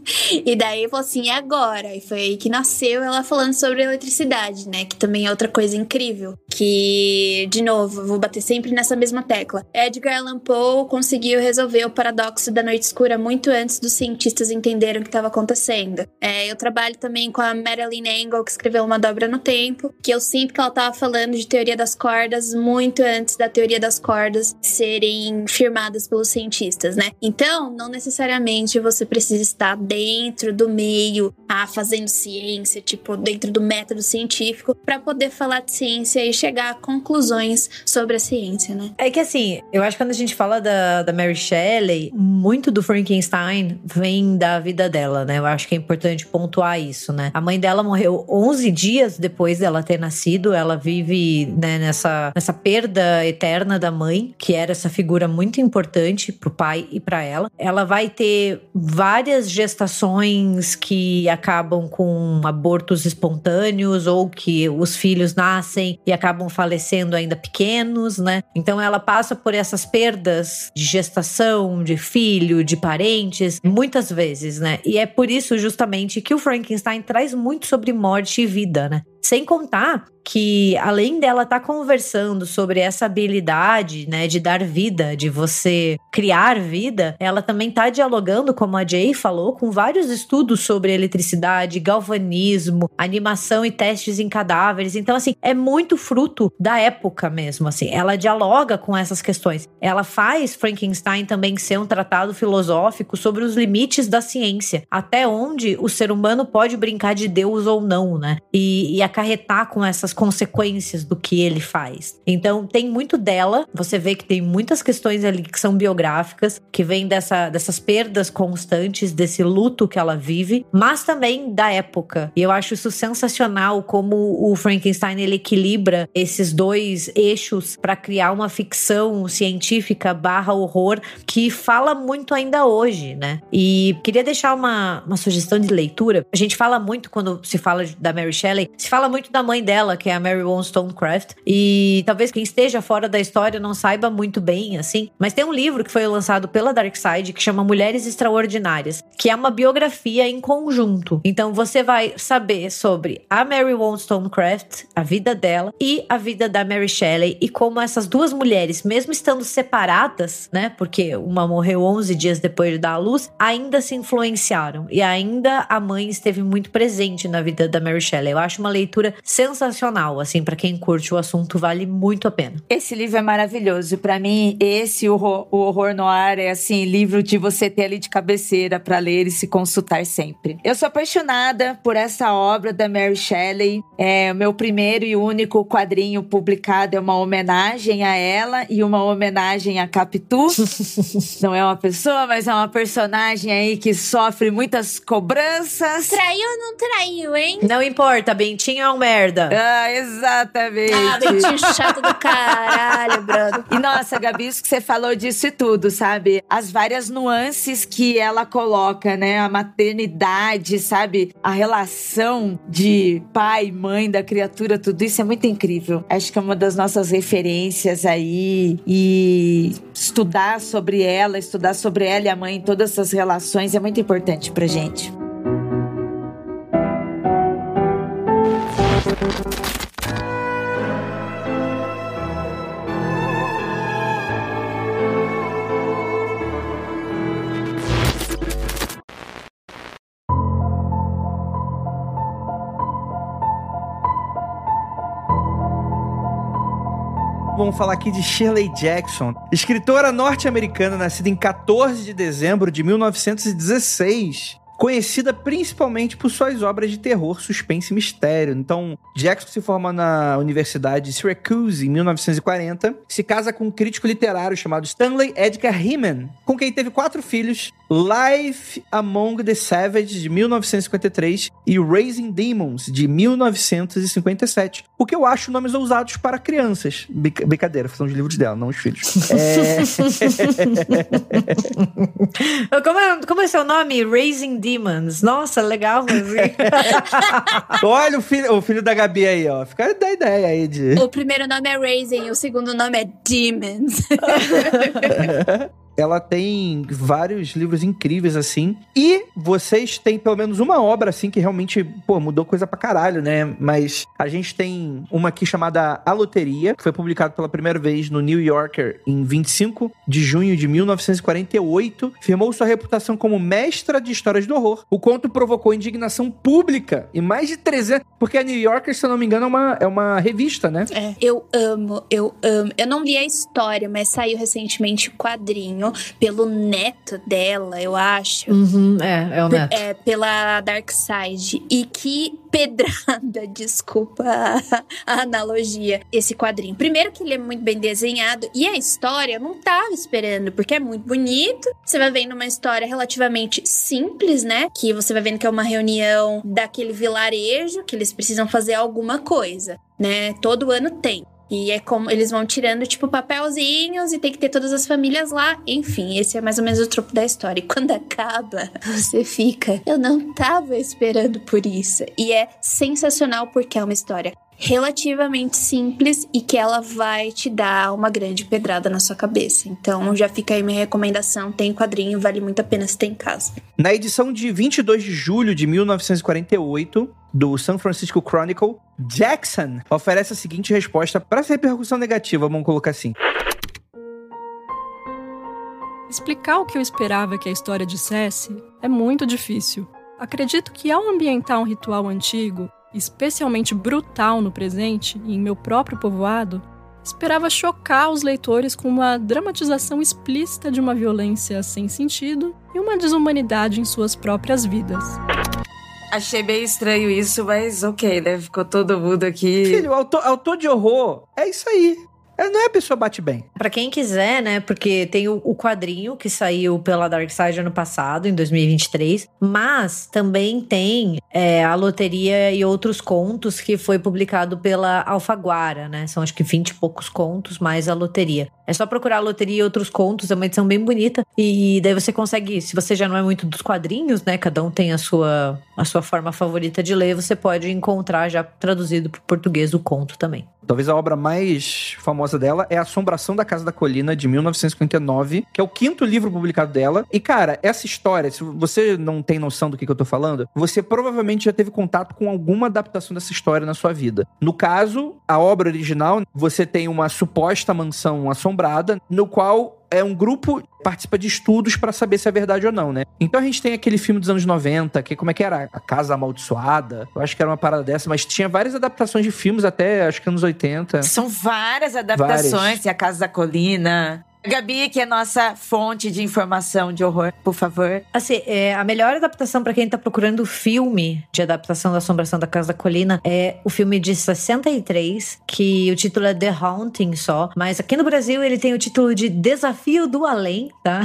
e daí falou assim, e agora? E foi aí que nasceu ela falando sobre eletricidade, né? Que também é outra coisa incrível. Que, de novo, vou bater sempre nessa mesma tecla. Edgar Allan Poe conseguiu resolver o paradoxo da noite escura muito antes dos cientistas entenderem o que estava acontecendo. É, eu trabalho também com a Madeline Engel, que escreveu Uma Dobra no Tempo, que eu sinto que ela estava falando de teoria das cordas muito antes da teoria das cordas serem firmadas pelos cientistas, né? Então, não necessariamente você precisa estar dentro do meio, ah, fazendo ciência, tipo, dentro do método científico, para poder falar de ciência e chegar a conclusões sobre a ciência, né? É que assim, eu acho que quando a gente fala da, da Mary Shelley, muito do Frankenstein vem da vida dela, né? Eu acho que é importante pontuar isso, né? A mãe dela morreu onze dias depois dela ter nascido. Ela vive, né, nessa, nessa perda eterna da mãe, que era essa figura muito importante pro pai e pra ela. Ela vai ter várias gestações que acabam com abortos espontâneos ou que os filhos nascem e acabam falecendo ainda pequenos, né? Então ela passa por essas perdas de gestação, de filho, de parentes, muitas vezes, né? E é por isso justamente que o Frankenstein traz muito sobre morte e vida, né? Sem contar que, além dela estar tá conversando sobre essa habilidade, né, de dar vida, de você criar vida, ela também tá dialogando, como a Jay falou, com vários estudos sobre eletricidade, galvanismo, animação e testes em cadáveres. Então, assim, é muito fruto da época mesmo, assim. Ela dialoga com essas questões. Ela faz Frankenstein também ser um tratado filosófico sobre os limites da ciência, até onde o ser humano pode brincar de Deus ou não, né? E, e acarretar com essas consequências do que ele faz. Então, tem muito dela. Você vê que tem muitas questões ali que são biográficas, que vêm dessa, dessas perdas constantes, desse luto que ela vive, mas também da época. E eu acho isso sensacional, como o Frankenstein, ele equilibra esses dois eixos para criar uma ficção científica barra horror que fala muito ainda hoje, né? E queria deixar uma, uma sugestão de leitura. A gente fala muito, quando se fala da Mary Shelley, se fala fala muito da mãe dela, que é a Mary Wollstonecraft, e talvez quem esteja fora da história não saiba muito bem, assim, mas tem um livro que foi lançado pela Dark Side que chama Mulheres Extraordinárias, que é uma biografia em conjunto. Então você vai saber sobre a Mary Wollstonecraft, a vida dela, e a vida da Mary Shelley, e como essas duas mulheres, mesmo estando separadas, né, porque uma morreu onze dias depois de dar à luz, ainda se influenciaram, e ainda a mãe esteve muito presente na vida da Mary Shelley. Eu acho uma leitura sensacional, assim, pra quem curte o assunto, vale muito a pena. Esse livro é maravilhoso. Pra mim, esse, o horror, o horror noir, é assim, livro de você ter ali de cabeceira pra ler e se consultar sempre. Eu sou apaixonada por essa obra da Mary Shelley. É o meu primeiro e único quadrinho publicado, é uma homenagem a ela e uma homenagem a Capitu. Não é uma pessoa, mas é uma personagem aí que sofre muitas cobranças. Traiu ou não traiu, hein? Não importa, Bentinho é um merda. Ah, exatamente. Ah, Bentinho chato do caralho, brother. E nossa, Gabi, isso que você falou disso e tudo, sabe? As várias nuances que ela coloca, né? A maternidade, sabe? A relação de pai, mãe da criatura, tudo isso é muito incrível. Acho que é uma das nossas referências aí. E estudar sobre ela, estudar sobre ela e a mãe, todas essas relações é muito importante pra gente. Vamos falar aqui de Shirley Jackson, escritora norte-americana nascida em quatorze de dezembro de mil novecentos e dezesseis. Conhecida principalmente por suas obras de terror, suspense e mistério. Então, Jackson se forma na Universidade de Syracuse em mil novecentos e quarenta, se casa com um crítico literário chamado Stanley Edgar Hyman, com quem teve quatro filhos, Life Among the Savages, de mil novecentos e cinquenta e três, e Raising Demons, de mil novecentos e cinquenta e sete. O que eu acho nomes ousados para crianças. Bic- brincadeira, são os livros dela, não os filhos. É... como, é, como é seu nome? Raising Demons. Nossa, legal. Olha o filho, o filho da Gabi aí, ó. Fica da ideia aí de... O primeiro nome é Raising, o segundo nome é Demons. Ela tem vários livros incríveis, assim. E vocês têm pelo menos uma obra, assim, que realmente, pô, mudou coisa pra caralho, né? Mas a gente tem uma aqui chamada A Loteria, que foi publicado pela primeira vez no New Yorker em vinte e cinco de junho de mil novecentos e quarenta e oito. Firmou sua reputação como mestra de histórias do horror. O conto provocou indignação pública e mais de trezentos... Porque a New Yorker, se eu não me engano, é uma, é uma revista, né? É, eu amo, eu amo. Eu não li a história, mas saiu recentemente o quadrinho pelo neto dela, eu acho. Uhum, é, é o neto. É, pela Dark Side. E que pedrada, desculpa a, a analogia, esse quadrinho. Primeiro que ele é muito bem desenhado e a história eu não tava esperando, porque é muito bonito. Você vai vendo uma história relativamente simples, né? Que você vai vendo que é uma reunião daquele vilarejo, que eles precisam fazer alguma coisa, né? Todo ano tem. E é como eles vão tirando, tipo, papelzinhos e tem que ter todas as famílias lá. Enfim, esse é mais ou menos o tropo da história. E quando acaba, você fica... Eu não tava esperando por isso. E é sensacional porque é uma história relativamente simples e que ela vai te dar uma grande pedrada na sua cabeça. Então, já fica aí minha recomendação. Tem quadrinho, vale muito a pena se tem em casa. Na edição de vinte e dois de julho de mil novecentos e quarenta e oito, do San Francisco Chronicle, Jackson oferece a seguinte resposta para essa repercussão negativa, vamos colocar assim. Explicar o que eu esperava que a história dissesse é muito difícil. Acredito que ao ambientar um ritual antigo, especialmente brutal no presente e em meu próprio povoado, esperava chocar os leitores com uma dramatização explícita de uma violência sem sentido e uma desumanidade em suas próprias vidas. Achei bem estranho isso, mas ok, né? Ficou todo mundo aqui. Filho, autor, autor de horror é isso aí. Ela não é a pessoa bate bem. Pra quem quiser, né? Porque tem o, o quadrinho que saiu pela Dark Side ano passado, em dois mil e vinte e três. Mas também tem é, a Loteria e Outros Contos, que foi publicado pela Alfaguara, né? São acho que vinte e poucos contos, mais a Loteria. É só procurar a Loteria e Outros Contos, é uma edição bem bonita. E daí você consegue, se você já não é muito dos quadrinhos, né? Cada um tem a sua, a sua forma favorita de ler, você pode encontrar já traduzido para o português o conto também. Talvez a obra mais famosa dela é Assombração da Casa da Colina, de mil novecentos e cinquenta e nove, que é o quinto livro publicado dela. E, cara, essa história, se você não tem noção do que, que eu tô falando, você provavelmente já teve contato com alguma adaptação dessa história na sua vida. No caso, a obra original, você tem uma suposta mansão assombrada, no qual é um grupo que participa de estudos pra saber se é verdade ou não, né? Então a gente tem aquele filme dos anos noventa, que como é que era? A Casa Amaldiçoada. Eu acho que era uma parada dessa, mas tinha várias adaptações de filmes até, acho que anos oitenta. São várias adaptações. Várias. A Casa da Colina... Gabi, que é nossa fonte de informação de horror, por favor. Assim, é, a melhor adaptação pra quem tá procurando o filme de adaptação da Assombração da Casa da Colina é o filme de sessenta e três, que o título é The Haunting só, mas aqui no Brasil ele tem o título de Desafio do Além, tá?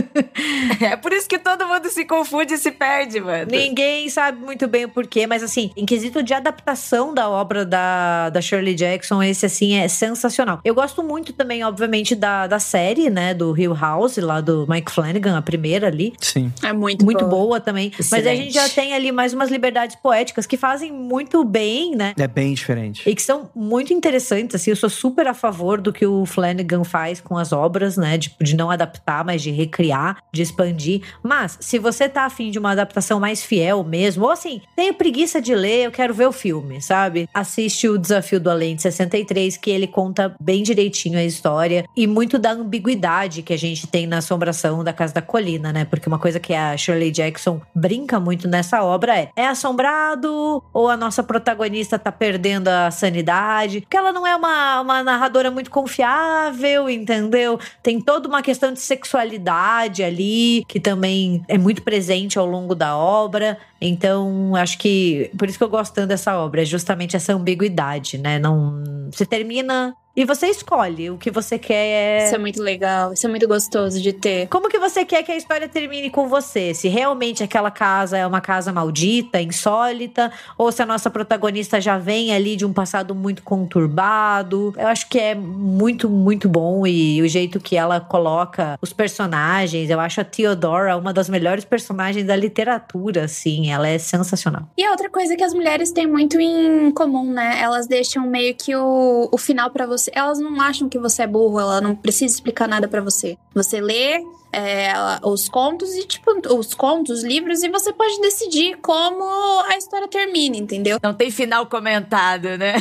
É por isso que todo mundo se confunde e se perde, mano. Ninguém sabe muito bem o porquê, mas assim, em quesito de adaptação da obra da, da Shirley Jackson, esse assim é sensacional. Eu gosto muito também, obviamente, da, da série série, né, do Hill House, lá do Mike Flanagan, a primeira ali. Sim. É muito, muito boa. boa também. Excelente. Mas a gente já tem ali mais umas liberdades poéticas que fazem muito bem, né? É bem diferente. E que são muito interessantes, assim, eu sou super a favor do que o Flanagan faz com as obras, né, de, de não adaptar, mas de recriar, de expandir. Mas, se você tá afim de uma adaptação mais fiel mesmo, ou assim, tenho preguiça de ler, eu quero ver o filme, sabe? Assiste o Desafio do Além de sessenta e três, que ele conta bem direitinho a história e muito da ambiguidade que a gente tem na Assombração da Casa da Colina, né? Porque uma coisa que a Shirley Jackson brinca muito nessa obra é é assombrado ou a nossa protagonista tá perdendo a sanidade? Porque ela não é uma, uma narradora muito confiável, entendeu? Tem toda uma questão de sexualidade ali, que também é muito presente ao longo da obra. Então, acho que por isso que eu gosto tanto dessa obra, é justamente essa ambiguidade, né? Não, você termina e você escolhe o que você quer. Isso é muito legal, isso é muito gostoso de ter. Como que você quer que a história termine com você? Se realmente aquela casa é uma casa maldita, insólita, ou se a nossa protagonista já vem ali de um passado muito conturbado. Eu acho que é muito, muito bom, e o jeito que ela coloca os personagens, eu acho a Theodora uma das melhores personagens da literatura, assim, ela é sensacional. E a outra coisa que as mulheres têm muito em comum, né? Elas deixam meio que o, o final pra você. Elas não acham que você é burro, ela não precisa explicar nada pra você. Você lê é, os contos e, tipo, os contos, os livros, e você pode decidir como a história termina, entendeu? Não tem final comentado, né?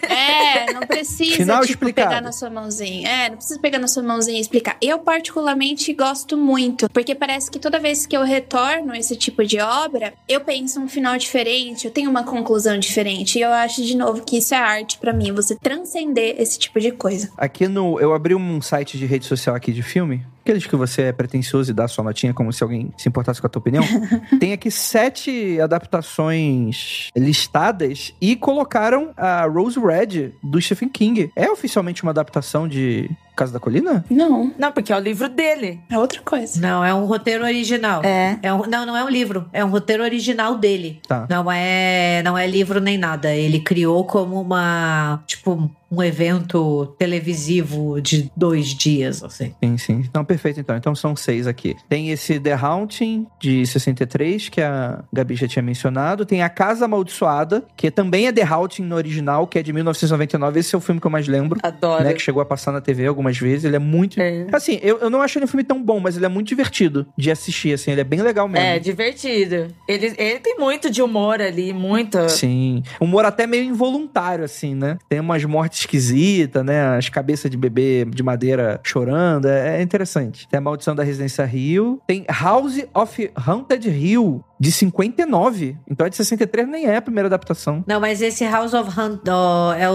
É, não precisa, final tipo, explicado. pegar na sua mãozinha. É, não precisa pegar na sua mãozinha e explicar. Eu, particularmente, gosto muito, porque parece que toda vez que eu retorno esse tipo de obra, eu penso um final diferente, eu tenho uma conclusão diferente, e eu acho, de novo, que isso é arte pra mim, você transcender esse tipo de coisa. Aqui no... Eu abri um site de rede social aqui de filme, aqueles que você é pretencioso e dá sua notinha como se alguém se importasse com a tua opinião. Tem aqui sete adaptações listadas e colocaram a Rose Red do Stephen King. É oficialmente uma adaptação de Casa da Colina? Não. Não, porque é o livro dele. É outra coisa. Não, é um roteiro original. É. é um, não, não é um livro. É um roteiro original dele. Tá. Não é, não é livro nem nada. Ele criou como uma, tipo, um evento televisivo de dois dias, assim. Sim, sim. Então, perfeito, então. Então, são seis aqui. Tem esse The Haunting, de sessenta e três, que a Gabi já tinha mencionado. Tem A Casa Amaldiçoada, que também é The Haunting no original, que é de mil novecentos e noventa e nove. Esse é o filme que eu mais lembro. Adoro. Né, que chegou a passar na T V algumas vezes. Ele é muito... É. Assim, eu, eu não acho ele um filme tão bom, mas ele é muito divertido de assistir, assim. Ele é bem legal mesmo. É, divertido. Ele, ele tem muito de humor ali, muito... Sim. Humor até meio involuntário, assim, né? Tem umas mortes esquisitas, né? As cabeças de bebê de madeira chorando. É, é interessante. Tem A Maldição da Residência Hill. Tem House of Haunted Hill, de cinquenta e nove. Então é de sessenta e três, nem é a primeira adaptação. Não, mas esse House of Hunt oh, é o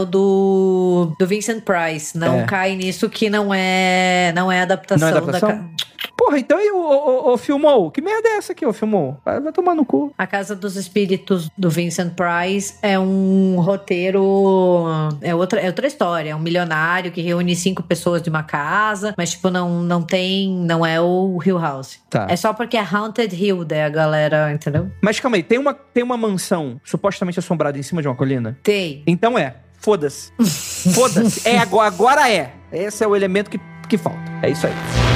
do, do Vincent Price. Não é. cai nisso que não é, não é adaptação, não é adaptação? da... Pô, Porra, então e o, o, o filmou? Que merda é essa aqui, ô filmou? Vai, vai tomar no cu. A Casa dos Espíritos, do Vincent Price, é um roteiro... É outra, é outra história. É um milionário que reúne cinco pessoas de uma casa, mas, tipo, não, não tem... Não é o Hill House. Tá. É só porque é Haunted Hill, daí a galera, entendeu? Mas calma aí, tem uma, tem uma mansão supostamente assombrada em cima de uma colina? Tem. Então é. Foda-se. Foda-se. É, agora, agora é. Esse é o elemento que, que falta. É isso aí.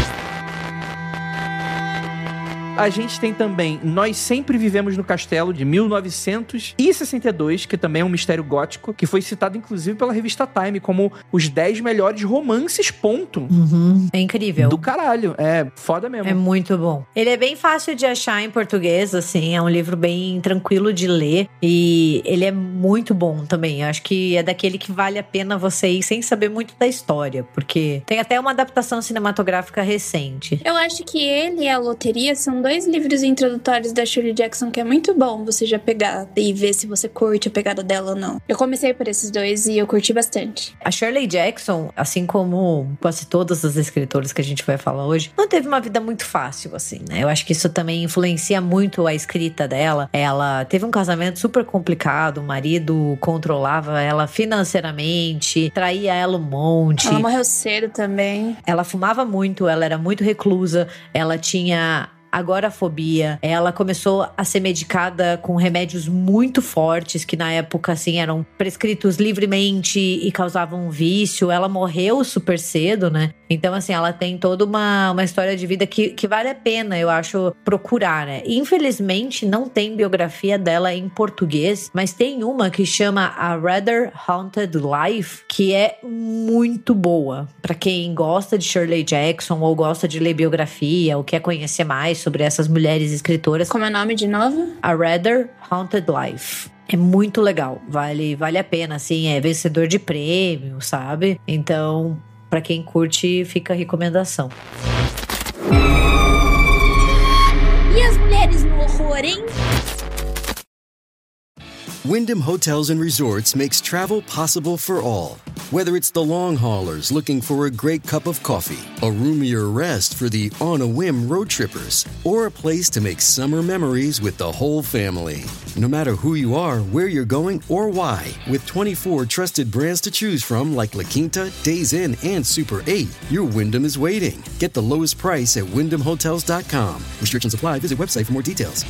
A gente tem também Nós Sempre Vivemos no Castelo, de mil novecentos e sessenta e dois, que também é um mistério gótico, que foi citado inclusive pela revista Time como os dez melhores romances, ponto. Uhum. É incrível. Do caralho. É foda mesmo. É muito bom. Ele é bem fácil de achar em português, assim, é um livro bem tranquilo de ler e ele é muito bom também. Eu acho que é daquele que vale a pena você ir sem saber muito da história, porque tem até uma adaptação cinematográfica recente. Eu acho que ele e A Loteria são dois livros introdutórios da Shirley Jackson que é muito bom você já pegar e ver se você curte a pegada dela ou não. Eu comecei por esses dois e eu curti bastante. A Shirley Jackson, assim como quase todas as escritoras que a gente vai falar hoje, não teve uma vida muito fácil, assim, né? Eu acho que isso também influencia muito a escrita dela. Ela teve um casamento super complicado, o marido controlava ela financeiramente, traía ela um monte. Ela morreu cedo também. Ela fumava muito, ela era muito reclusa, ela tinha agorafobia. Ela começou a ser medicada com remédios muito fortes, que na época, assim, eram prescritos livremente e causavam um vício. Ela morreu super cedo, né? Então, assim, ela tem toda uma, uma história de vida que, que vale a pena, eu acho, procurar, né? Infelizmente, não tem biografia dela em português, mas tem uma que chama A Rather Haunted Life, que é muito boa. Pra quem gosta de Shirley Jackson ou gosta de ler biografia ou quer conhecer mais sobre essas mulheres escritoras. Como é o nome de novo? A Rather Haunted Life. É muito legal, vale, vale a pena, assim, é vencedor de prêmio, sabe? Então, pra quem curte, fica a recomendação. E as mulheres no horror, hein? Wyndham Hotels and Resorts makes travel possible for all. Whether it's the long haulers looking for a great cup of coffee, a roomier rest for the on-a-whim road trippers, or a place to make summer memories with the whole family. No matter who you are, where you're going, or why, with twenty-four trusted brands to choose from like La Quinta, Days Inn, and Super eight, your Wyndham is waiting. Get the lowest price at wyndham hotels dot com. Restrictions apply. Visit website for more details.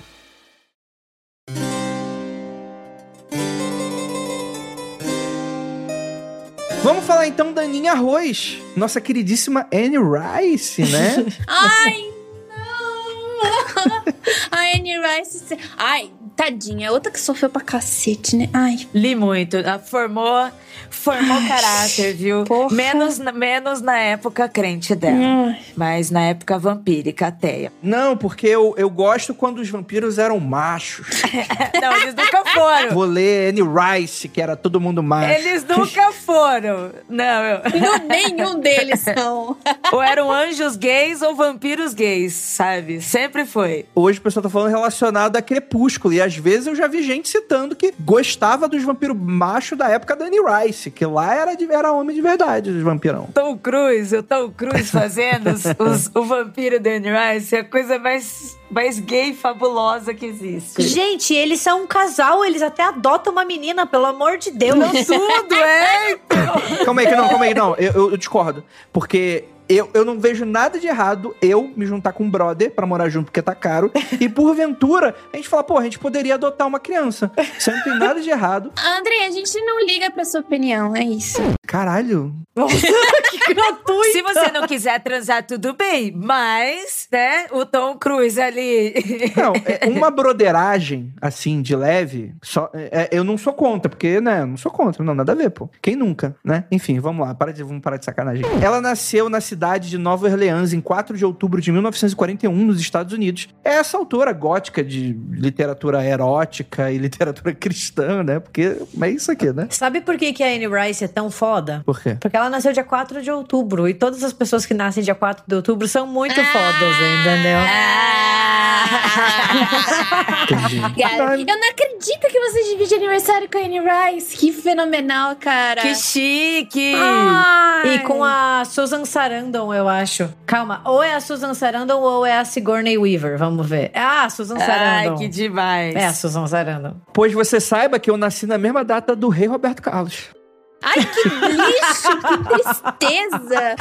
Vamos falar então da Aninha Arroz, nossa queridíssima Anne Rice, né? Ai, não! A Anne Rice... Ai, tadinha, outra que sofreu pra cacete, né? Ai. Li muito, ela formou, formou Ai, caráter, viu? Porra. Menos, menos na época crente dela, Ai. mas na época vampírica, ateia. Não, porque eu, eu gosto quando os vampiros eram machos. Não, eles nunca foram. Vou ler Anne Rice, que era todo mundo macho. Eles nunca foram. Não, eu... Não, nenhum deles são. Ou eram anjos gays ou vampiros gays, sabe? Sempre foi. Hoje o pessoal tá falando relacionado a Crepúsculo, e às vezes eu já vi gente citando que gostava dos vampiros machos da época da Anne Rice, que lá era, de, era homem de verdade, os vampirão. Tom Cruise, o Tom Cruise fazendo os, os, o vampiro da Anne Rice é a coisa mais... mais gay fabulosa que existe. Gente, eles são um casal, eles até adotam uma menina, pelo amor de Deus. Não tudo, é? Então. Calma aí, que não, calma aí, não. Eu, eu, eu discordo. Porque eu, eu não vejo nada de errado eu me juntar com um brother pra morar junto, porque tá caro. E porventura, a gente fala, pô, a gente poderia adotar uma criança. Isso não tem nada de errado. André, a gente não liga pra sua opinião, é isso. Caralho. Que gratuito. Se você não quiser transar, tudo bem. Mas, né, o Tom Cruise ali... Não, é uma broderagem, assim, de leve, só, é, eu não sou contra, porque, né, eu não sou contra. Não, nada a ver, pô. Quem nunca, né? Enfim, vamos lá, para de, vamos parar de sacanagem. Ela nasceu na cidade de Nova Orleans em quatro de outubro de mil novecentos e quarenta e um, nos Estados Unidos. É essa autora gótica de literatura erótica e literatura cristã, né? Porque é isso aqui, né? Sabe por que, que a Anne Rice é tão foda? Por quê? Porque ela nasceu dia quatro de outubro. E todas as pessoas que nascem dia quatro de outubro são muito ah, fodas, entendeu? Cara, eu não acredito que você divide aniversário com a Anne Rice. Que fenomenal, cara. Que chique! Ai. E com a Susan Sarandon Sarandon, eu acho. Calma, ou é a Susan Sarandon ou é a Sigourney Weaver, vamos ver. Ah, a Susan Sarandon. Ai, que demais. É a Susan Sarandon. Pois você saiba que eu nasci na mesma data do rei Roberto Carlos. Ai, que lixo, que tristeza.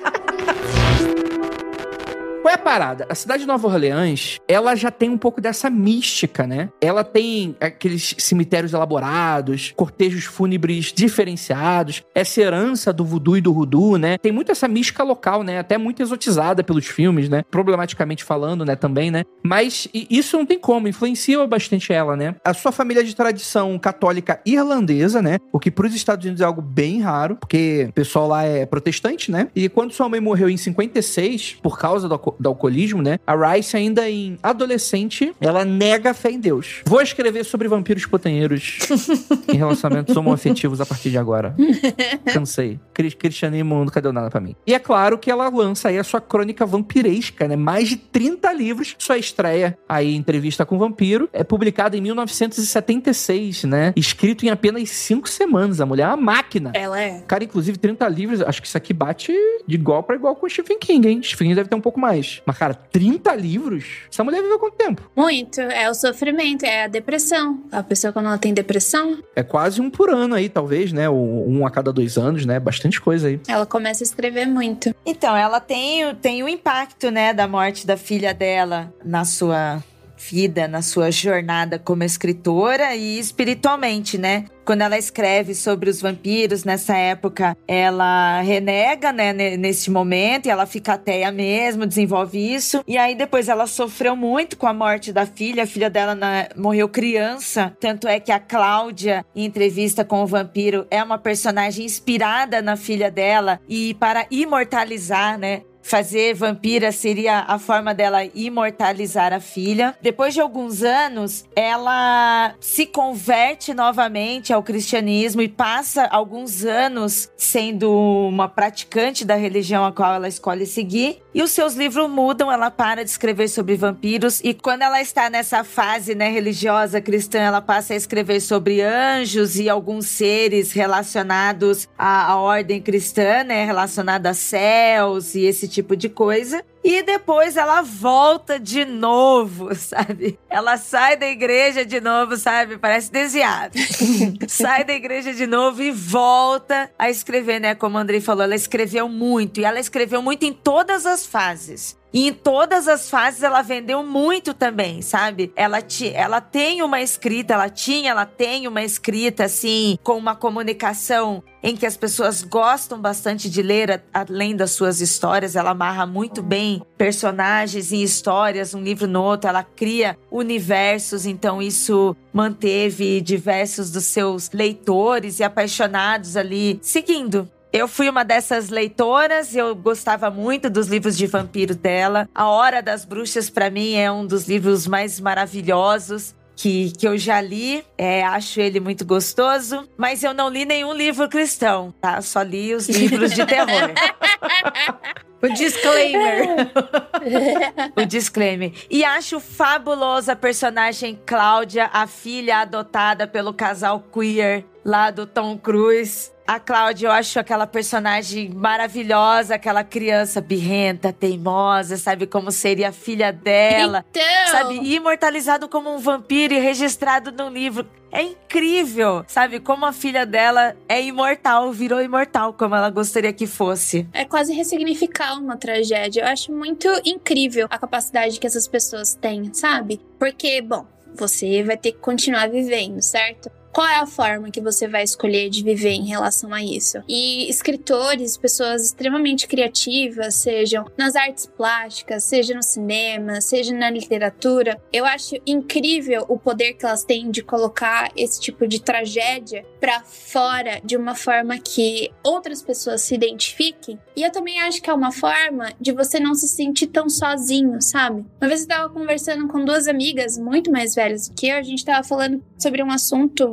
Qual é a parada? A cidade de Nova Orleans, ela já tem um pouco dessa mística, né? Ela tem aqueles cemitérios elaborados, cortejos fúnebres diferenciados, essa herança do voodoo e do hoodoo, né? Tem muito essa mística local, né? Até muito exotizada pelos filmes, né? Problematicamente falando, né? Também, né? Mas isso não tem como, influencia bastante ela, né? A sua família é de tradição católica irlandesa, né? O que pros Estados Unidos é algo bem raro, porque o pessoal lá é protestante, né? E quando sua mãe morreu em cinquenta e seis, por causa do do alcoolismo, né? A Rice, ainda em adolescente, ela nega a fé em Deus. Vou escrever sobre vampiros putanheiros em relacionamentos homoafetivos a partir de agora. Cansei. Cristianismo nunca deu nada pra mim. E é claro que ela lança aí a sua crônica vampiresca, né? Mais de trinta livros. Sua estreia aí, Entrevista com o Vampiro, é publicada em mil novecentos e setenta e seis, né? Escrito em apenas cinco semanas. A mulher é uma máquina. Ela é. Cara, inclusive, trinta livros, acho que isso aqui bate de igual pra igual com o Stephen King, hein? Stephen King deve ter um pouco mais. Mas, cara, trinta livros? Essa mulher viveu quanto tempo? Muito. É o sofrimento, é a depressão. A pessoa, quando ela tem depressão... É quase um por ano aí, talvez, né? Um a cada dois anos, né? Bastante coisa aí. Ela começa a escrever muito. Então, ela tem, tem o impacto, né, da morte da filha dela na sua vida, na sua jornada como escritora e espiritualmente, né? Quando ela escreve sobre os vampiros, nessa época, ela renega, né, nesse momento, e ela fica ateia mesmo, desenvolve isso. E aí, depois, ela sofreu muito com a morte da filha. A filha dela na, morreu criança. Tanto é que a Cláudia, em Entrevista com o Vampiro, é uma personagem inspirada na filha dela. E para imortalizar, né, fazer vampira seria a forma dela imortalizar a filha. Depois de alguns anos, ela se converte novamente ao cristianismo e passa alguns anos sendo uma praticante da religião a qual ela escolhe seguir. E os seus livros mudam, ela para de escrever sobre vampiros. E quando ela está nessa fase, né, religiosa cristã, ela passa a escrever sobre anjos e alguns seres relacionados à, à ordem cristã, né, relacionada a céus e esse tipo de coisa. E depois ela volta de novo, sabe? Ela sai da igreja de novo, sabe? Parece desviado. Sai da igreja de novo e volta a escrever, né? Como a Andrei falou, ela escreveu muito. E ela escreveu muito em todas as fases. E em todas as fases ela vendeu muito também, sabe? Ela, ti, ela tem uma escrita, ela tinha, ela tem uma escrita, assim, com uma comunicação em que as pessoas gostam bastante de ler, a, além das suas histórias. Ela amarra muito bem personagens e histórias, um livro no outro. Ela cria universos, então isso manteve diversos dos seus leitores e apaixonados ali seguindo. Eu fui uma dessas leitoras, eu gostava muito dos livros de vampiro dela. A Hora das Bruxas, pra mim, é um dos livros mais maravilhosos que, que eu já li. É, acho ele muito gostoso, mas eu não li nenhum livro cristão, tá? Só li os livros de terror. O disclaimer. O disclaimer. E acho fabulosa a personagem Cláudia, a filha adotada pelo casal queer lá do Tom Cruise. A Cláudia, eu acho aquela personagem maravilhosa, aquela criança birrenta, teimosa, sabe? Como seria a filha dela. Então... Sabe? Imortalizado como um vampiro e registrado no livro. É incrível, sabe? Como a filha dela é imortal, virou imortal, como ela gostaria que fosse. É quase ressignificar uma tragédia. Eu acho muito incrível a capacidade que essas pessoas têm, sabe? Porque, bom, você vai ter que continuar vivendo, certo? Qual é a forma que você vai escolher de viver em relação a isso? E escritores, pessoas extremamente criativas, sejam nas artes plásticas, seja no cinema, seja na literatura, eu acho incrível o poder que elas têm de colocar esse tipo de tragédia pra fora de uma forma que outras pessoas se identifiquem. E eu também acho que é uma forma de você não se sentir tão sozinho, sabe? Uma vez eu tava conversando com duas amigas muito mais velhas do que eu, a gente tava falando sobre um assunto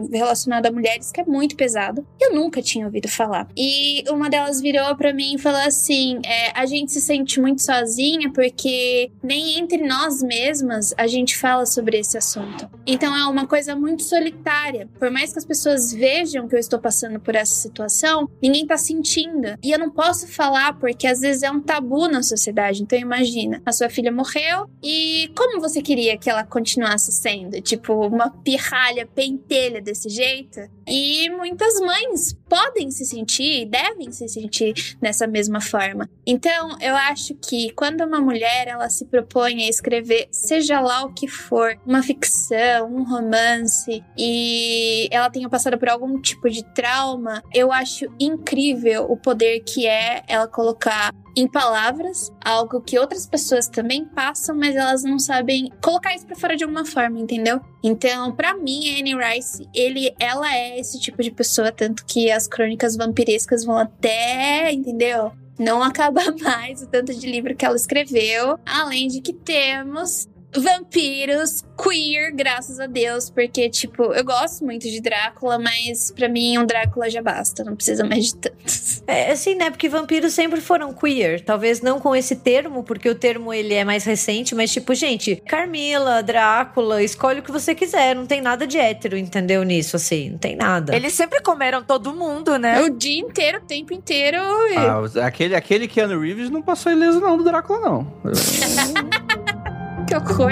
relacionado a mulheres que é muito pesado. Eu nunca tinha ouvido falar. E uma delas virou pra mim e falou assim, é, a gente se sente muito sozinha porque nem entre nós mesmas a gente fala sobre esse assunto. Então é uma coisa muito solitária. Por mais que as pessoas vejam que eu estou passando por essa situação, ninguém tá sentindo. E eu não posso falar porque às vezes é um tabu na sociedade. Então imagina, a sua filha morreu e como você queria que ela continuasse sendo? Tipo, uma pirralha pentelha desse jeito? E muitas mães podem se sentir, devem se sentir dessa mesma forma. Então, eu acho que quando uma mulher, ela se propõe a escrever, seja lá o que for, uma ficção, um romance, e ela tenha passado por algum tipo de trauma, eu acho incrível o poder que é ela colocar em palavras, algo que outras pessoas também passam, mas elas não sabem colocar isso pra fora de alguma forma, entendeu? Então, pra mim, a Anne Rice, ele, ela é esse tipo de pessoa, tanto que as crônicas vampirescas vão até, entendeu? Não acaba mais o tanto de livro que ela escreveu, além de que temos vampiros queer, graças a Deus, porque, tipo, eu gosto muito de Drácula, mas pra mim um Drácula já basta, não precisa mais de tantos. É assim, né, porque vampiros sempre foram queer, talvez não com esse termo, porque o termo ele é mais recente, mas tipo, gente, Carmila, Drácula, escolhe o que você quiser, não tem nada de hétero, entendeu, nisso, assim, não tem nada. Eles sempre comeram todo mundo, né? O dia inteiro, o tempo inteiro. Ah, aquele, aquele Keanu Reeves não passou ileso não do Drácula, não. Que horror.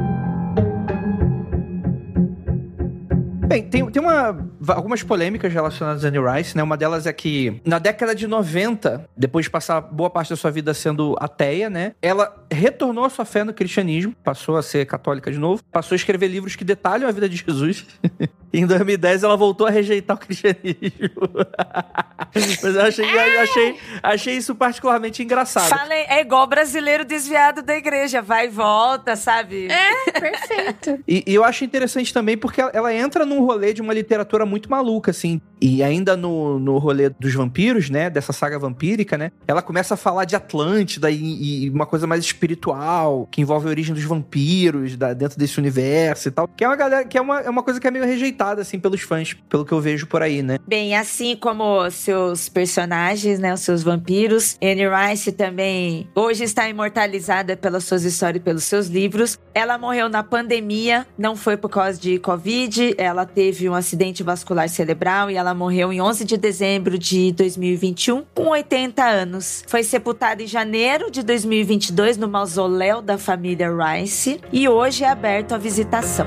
Bem, tem, tem uma, algumas polêmicas relacionadas a Anne Rice, né? Uma delas é que, na década de noventa, depois de passar boa parte da sua vida sendo ateia, né? Ela retornou a sua fé no cristianismo, passou a ser católica de novo, passou a escrever livros que detalham a vida de Jesus. E em dois mil e dez, ela voltou a rejeitar o cristianismo. Mas eu achei, eu achei, achei isso particularmente engraçado. Falei, é igual brasileiro desviado da igreja, vai e volta, sabe? É, perfeito. E, e eu acho interessante também porque ela, ela entra num rolê de uma literatura muito maluca, assim. E ainda no, no rolê dos vampiros, né? Dessa saga vampírica, né? Ela começa a falar de Atlântida e, e uma coisa mais espiritual, que envolve a origem dos vampiros da, dentro desse universo e tal. Que é uma galera, que é uma, é uma coisa que é meio rejeitada, assim, pelos fãs, pelo que eu vejo por aí, né? Bem, assim como seus personagens, né? Os seus vampiros, Anne Rice também hoje está imortalizada pelas suas histórias e pelos seus livros. Ela morreu na pandemia, não foi por causa de Covid, ela teve um acidente vascular cerebral e ela morreu em onze de dezembro de dois mil e vinte e um, com oitenta anos. Foi sepultada em janeiro de dois mil e vinte e dois no mausoléu da família Rice e hoje é aberto à visitação.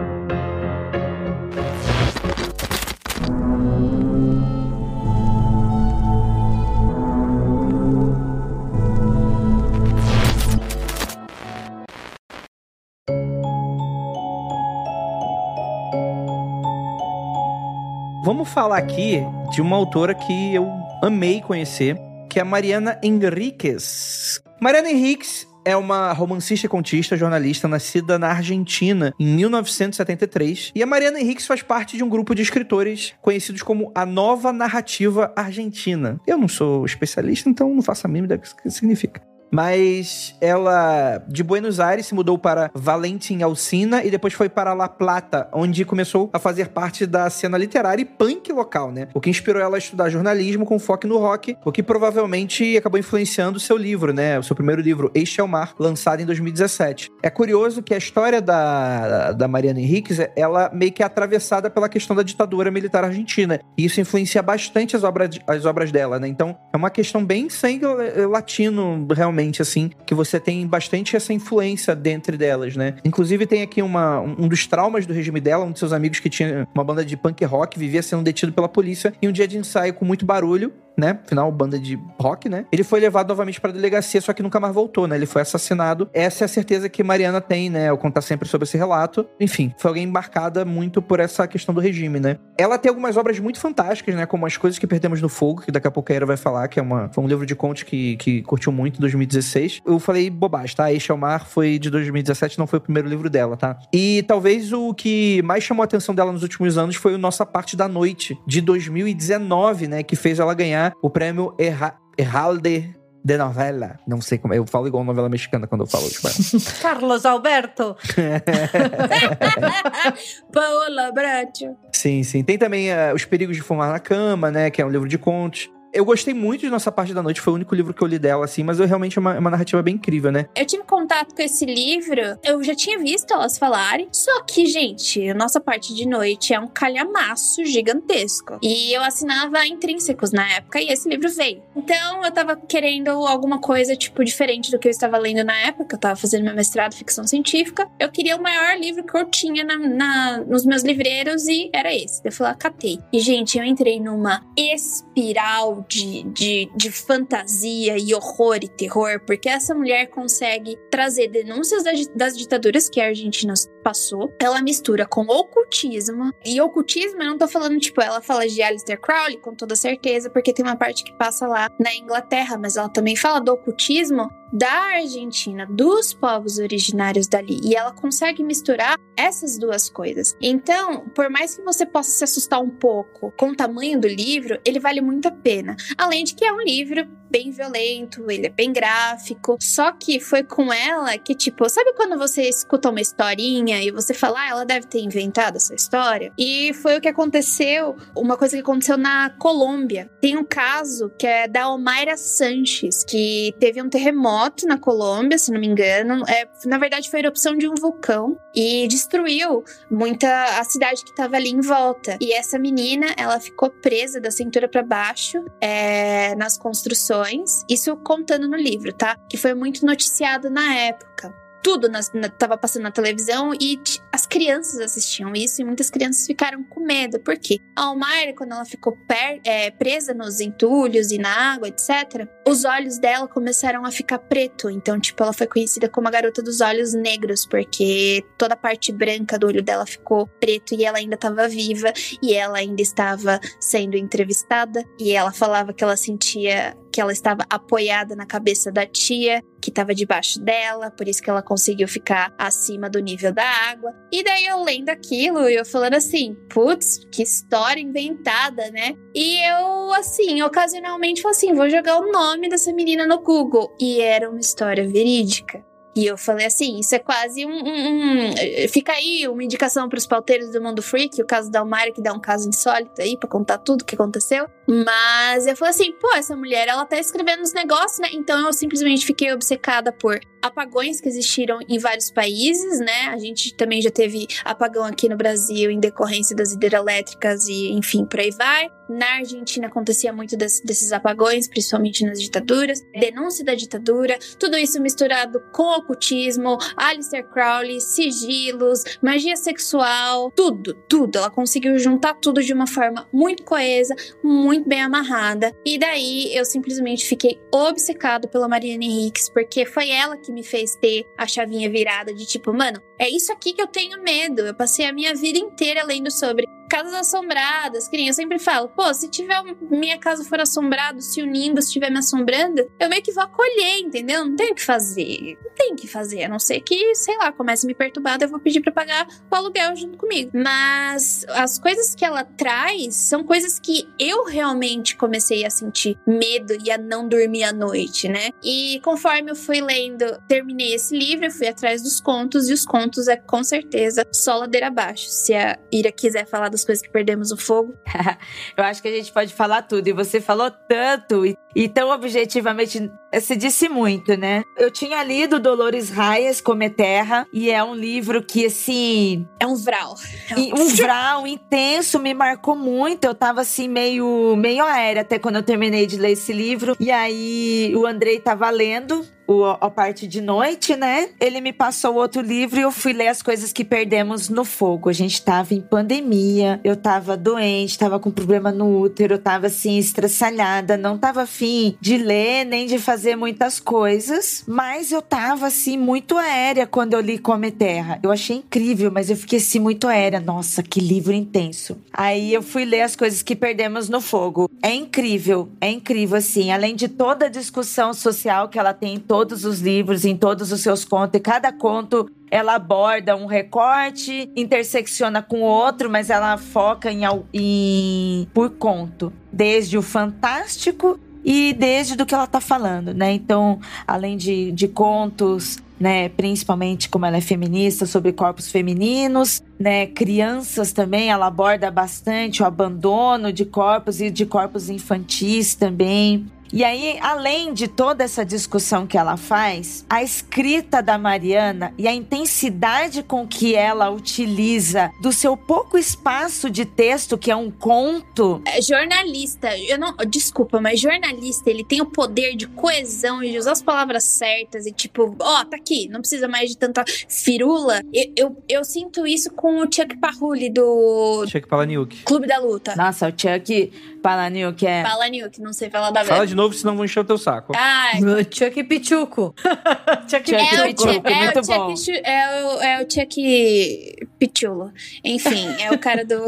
Vamos falar aqui de uma autora que eu amei conhecer, que é a Mariana Enríquez. Mariana Enríquez é uma romancista e contista, jornalista, nascida na Argentina em mil novecentos e setenta e três. E a Mariana Enríquez faz parte de um grupo de escritores conhecidos como a Nova Narrativa Argentina. Eu não sou especialista, então não faço a mínima ideia do que significa. Mas ela, de Buenos Aires, se mudou para Valentim Alsina e depois foi para La Plata, onde começou a fazer parte da cena literária e punk local, né? O que inspirou ela a estudar jornalismo com foco no rock, o que provavelmente acabou influenciando o seu livro, né? O seu primeiro livro, Este é o Mar, lançado em dois mil e dezessete. É curioso que a história da, da Mariana Enríquez, ela meio que é atravessada pela questão da ditadura militar argentina. E isso influencia bastante as obras, as obras dela, né? Então, é uma questão bem sangue latino, realmente, assim, que você tem bastante essa influência dentro delas, né? Inclusive tem aqui uma, um dos traumas do regime dela, um de seus amigos que tinha uma banda de punk rock, vivia sendo detido pela polícia em um dia de ensaio com muito barulho, né? Afinal, banda de rock, né? Ele foi levado novamente pra delegacia, só que nunca mais voltou, né? Ele foi assassinado. Essa é a certeza que Mariana tem, né? Ao contar sempre sobre esse relato. Enfim, foi alguém marcada muito por essa questão do regime, né? Ela tem algumas obras muito fantásticas, né? Como As Coisas que Perdemos no Fogo, que daqui a pouco a Era vai falar, que é uma, foi um livro de contos que, que curtiu muito em dois mil e dezesseis. Eu falei bobagem, tá? Este é o Mar foi de dois mil e dezessete, não foi o primeiro livro dela, tá? E talvez o que mais chamou a atenção dela nos últimos anos foi o Nossa Parte da Noite, de dois mil e dezenove, né? Que fez ela ganhar o prêmio Herra- Herralde de novela. Não sei como... Eu falo igual novela mexicana quando eu falo espanhol. Carlos Alberto. Paola Bracho. Sim, sim. Tem também uh, Os Perigos de Fumar na Cama, né? Que é um livro de contos. Eu gostei muito de Nossa Parte da Noite, foi o único livro que eu li dela, assim, mas eu realmente é uma, uma narrativa bem incrível, né? Eu tive contato com esse livro, eu já tinha visto elas falarem, só que, gente, Nossa Parte de Noite é um calhamaço gigantesco. E eu assinava Intrínsecos na época, e esse livro veio. Então, eu tava querendo alguma coisa, tipo, diferente do que eu estava lendo na época, eu tava fazendo meu mestrado em ficção científica. Eu queria o maior livro que eu tinha na, na, nos meus livreiros, e era esse. Eu falei, ah, catei. E, gente, eu entrei numa espiral De, de, de fantasia e horror e terror, porque essa mulher consegue trazer denúncias das, das ditaduras que a Argentina passou. Ela mistura com ocultismo, e ocultismo eu não tô falando, tipo, ela fala de Aleister Crowley com toda certeza, porque tem uma parte que passa lá na Inglaterra, mas ela também fala do ocultismo da Argentina, dos povos originários dali, e ela consegue misturar essas duas coisas. Então, por mais que você possa se assustar um pouco com o tamanho do livro, ele vale muito a pena. Além de que é um livro bem violento, ele é bem gráfico, só que foi com ela que, tipo, sabe quando você escuta uma historinha e você fala, ah, ela deve ter inventado essa história? E foi o que aconteceu, uma coisa que aconteceu na Colômbia. Tem um caso que é da Omaira Sanches, que teve um terremoto na Colômbia, se não me engano. É, na verdade, foi a erupção de um vulcão e destruiu muita a cidade que estava ali em volta. E essa menina, ela ficou presa da cintura para baixo é, nas construções. Isso contando no livro, tá? Que foi muito noticiado na época. Tudo nas, na, tava passando na televisão e t- as crianças assistiam isso, e muitas crianças ficaram com medo. Por quê? A Almaira, quando ela ficou per, é, presa nos entulhos e na água, etcétera, os olhos dela começaram a ficar preto. Então, tipo, ela foi conhecida como a garota dos olhos negros, porque toda a parte branca do olho dela ficou preto, e ela ainda estava viva, e ela ainda estava sendo entrevistada, e ela falava que ela sentia que ela estava apoiada na cabeça da tia, que estava debaixo dela, por isso que ela conseguiu ficar acima do nível da água. E daí eu lendo aquilo e eu falando assim, putz, que história inventada, né? E eu, assim, ocasionalmente falei assim, vou jogar o nome dessa menina no Google. E era uma história verídica. E eu falei assim, isso é quase um... um, um fica aí uma indicação para os pauteiros do Mundo Freak, o caso da Almaira, que dá um caso insólito aí, para contar tudo o que aconteceu. Mas eu falei assim, pô, essa mulher, ela tá escrevendo os negócios, né? Então eu simplesmente fiquei obcecada por apagões que existiram em vários países, né? A gente também já teve apagão aqui no Brasil em decorrência das hidrelétricas e, enfim, por aí vai. Na Argentina acontecia muito desse, desses apagões, principalmente nas ditaduras. Denúncia da ditadura, tudo isso misturado com ocultismo, Aleister Crowley, sigilos, magia sexual, tudo, tudo. Ela conseguiu juntar tudo de uma forma muito coesa, muito bem amarrada. E daí eu simplesmente fiquei obcecado pela Mariana Enríquez, porque foi ela que me fez ter a chavinha virada de tipo, mano, é isso aqui que eu tenho medo. Eu passei a minha vida inteira lendo sobre casas assombradas, que nem eu sempre falo, pô, se tiver um, minha casa for assombrada, se o Nimbus estiver me assombrando, eu meio que vou acolher, entendeu? Não tenho o que fazer, não tenho o que fazer, a não ser que, sei lá, comece a me perturbar, eu vou pedir pra pagar o aluguel junto comigo. Mas as coisas que ela traz são coisas que eu realmente comecei a sentir medo e a não dormir à noite, né? E conforme eu fui lendo, terminei esse livro, eu fui atrás dos contos, e os contos é com certeza só ladeira abaixo. Se a Ira quiser falar dos coisas que perdemos no fogo. Eu acho que a gente pode falar tudo. E você falou tanto e, e tão objetivamente. Você disse muito, né? Eu tinha lido Dolores Reyes, Come Terra, e é um livro que, assim... É um vral. É um, um vral intenso, me marcou muito. Eu tava, assim, meio, meio aérea até quando eu terminei de ler esse livro. E aí, o Andrei tava lendo o A Parte de Noite, né? Ele me passou outro livro e eu fui ler As Coisas que Perdemos no Fogo. A gente tava em pandemia, eu tava doente, tava com problema no útero, eu tava assim, estressada, não tava afim de ler nem de fazer muitas coisas, mas eu tava assim, muito aérea quando eu li Come Terra. Eu achei incrível, mas eu fiquei assim, muito aérea. Nossa, que livro intenso. Aí eu fui ler As Coisas que Perdemos no Fogo. É incrível, é incrível, assim, além de toda a discussão social que ela tem em todo todos os livros, em todos os seus contos, e cada conto ela aborda um recorte, intersecciona com o outro, mas ela foca em, em por conto, desde o fantástico e desde do que ela tá falando, né? Então, além de, de contos, né, principalmente como ela é feminista, sobre corpos femininos, né, crianças também, ela aborda bastante o abandono de corpos e de corpos infantis também. E aí, além de toda essa discussão que ela faz, a escrita da Mariana e a intensidade com que ela utiliza do seu pouco espaço de texto, que é um conto... É, jornalista, eu não... Desculpa, mas jornalista, ele tem o poder de coesão e de usar as palavras certas e tipo, ó, oh, tá aqui, não precisa mais de tanta firula. Eu, eu, eu sinto isso com o Chuck Palahniuk do... Chuck Palahniuk. Clube da Luta. Nossa, o Chuck Palahniuk é... Palahniuk, não sei falar da Fala de novo, senão vou encher o teu saco. Ai. Chuck Pichuco. Chuck é Pichuco, é muito o bom. Chuck, é, o, é o Chuck Pichulo. Enfim, é o cara do,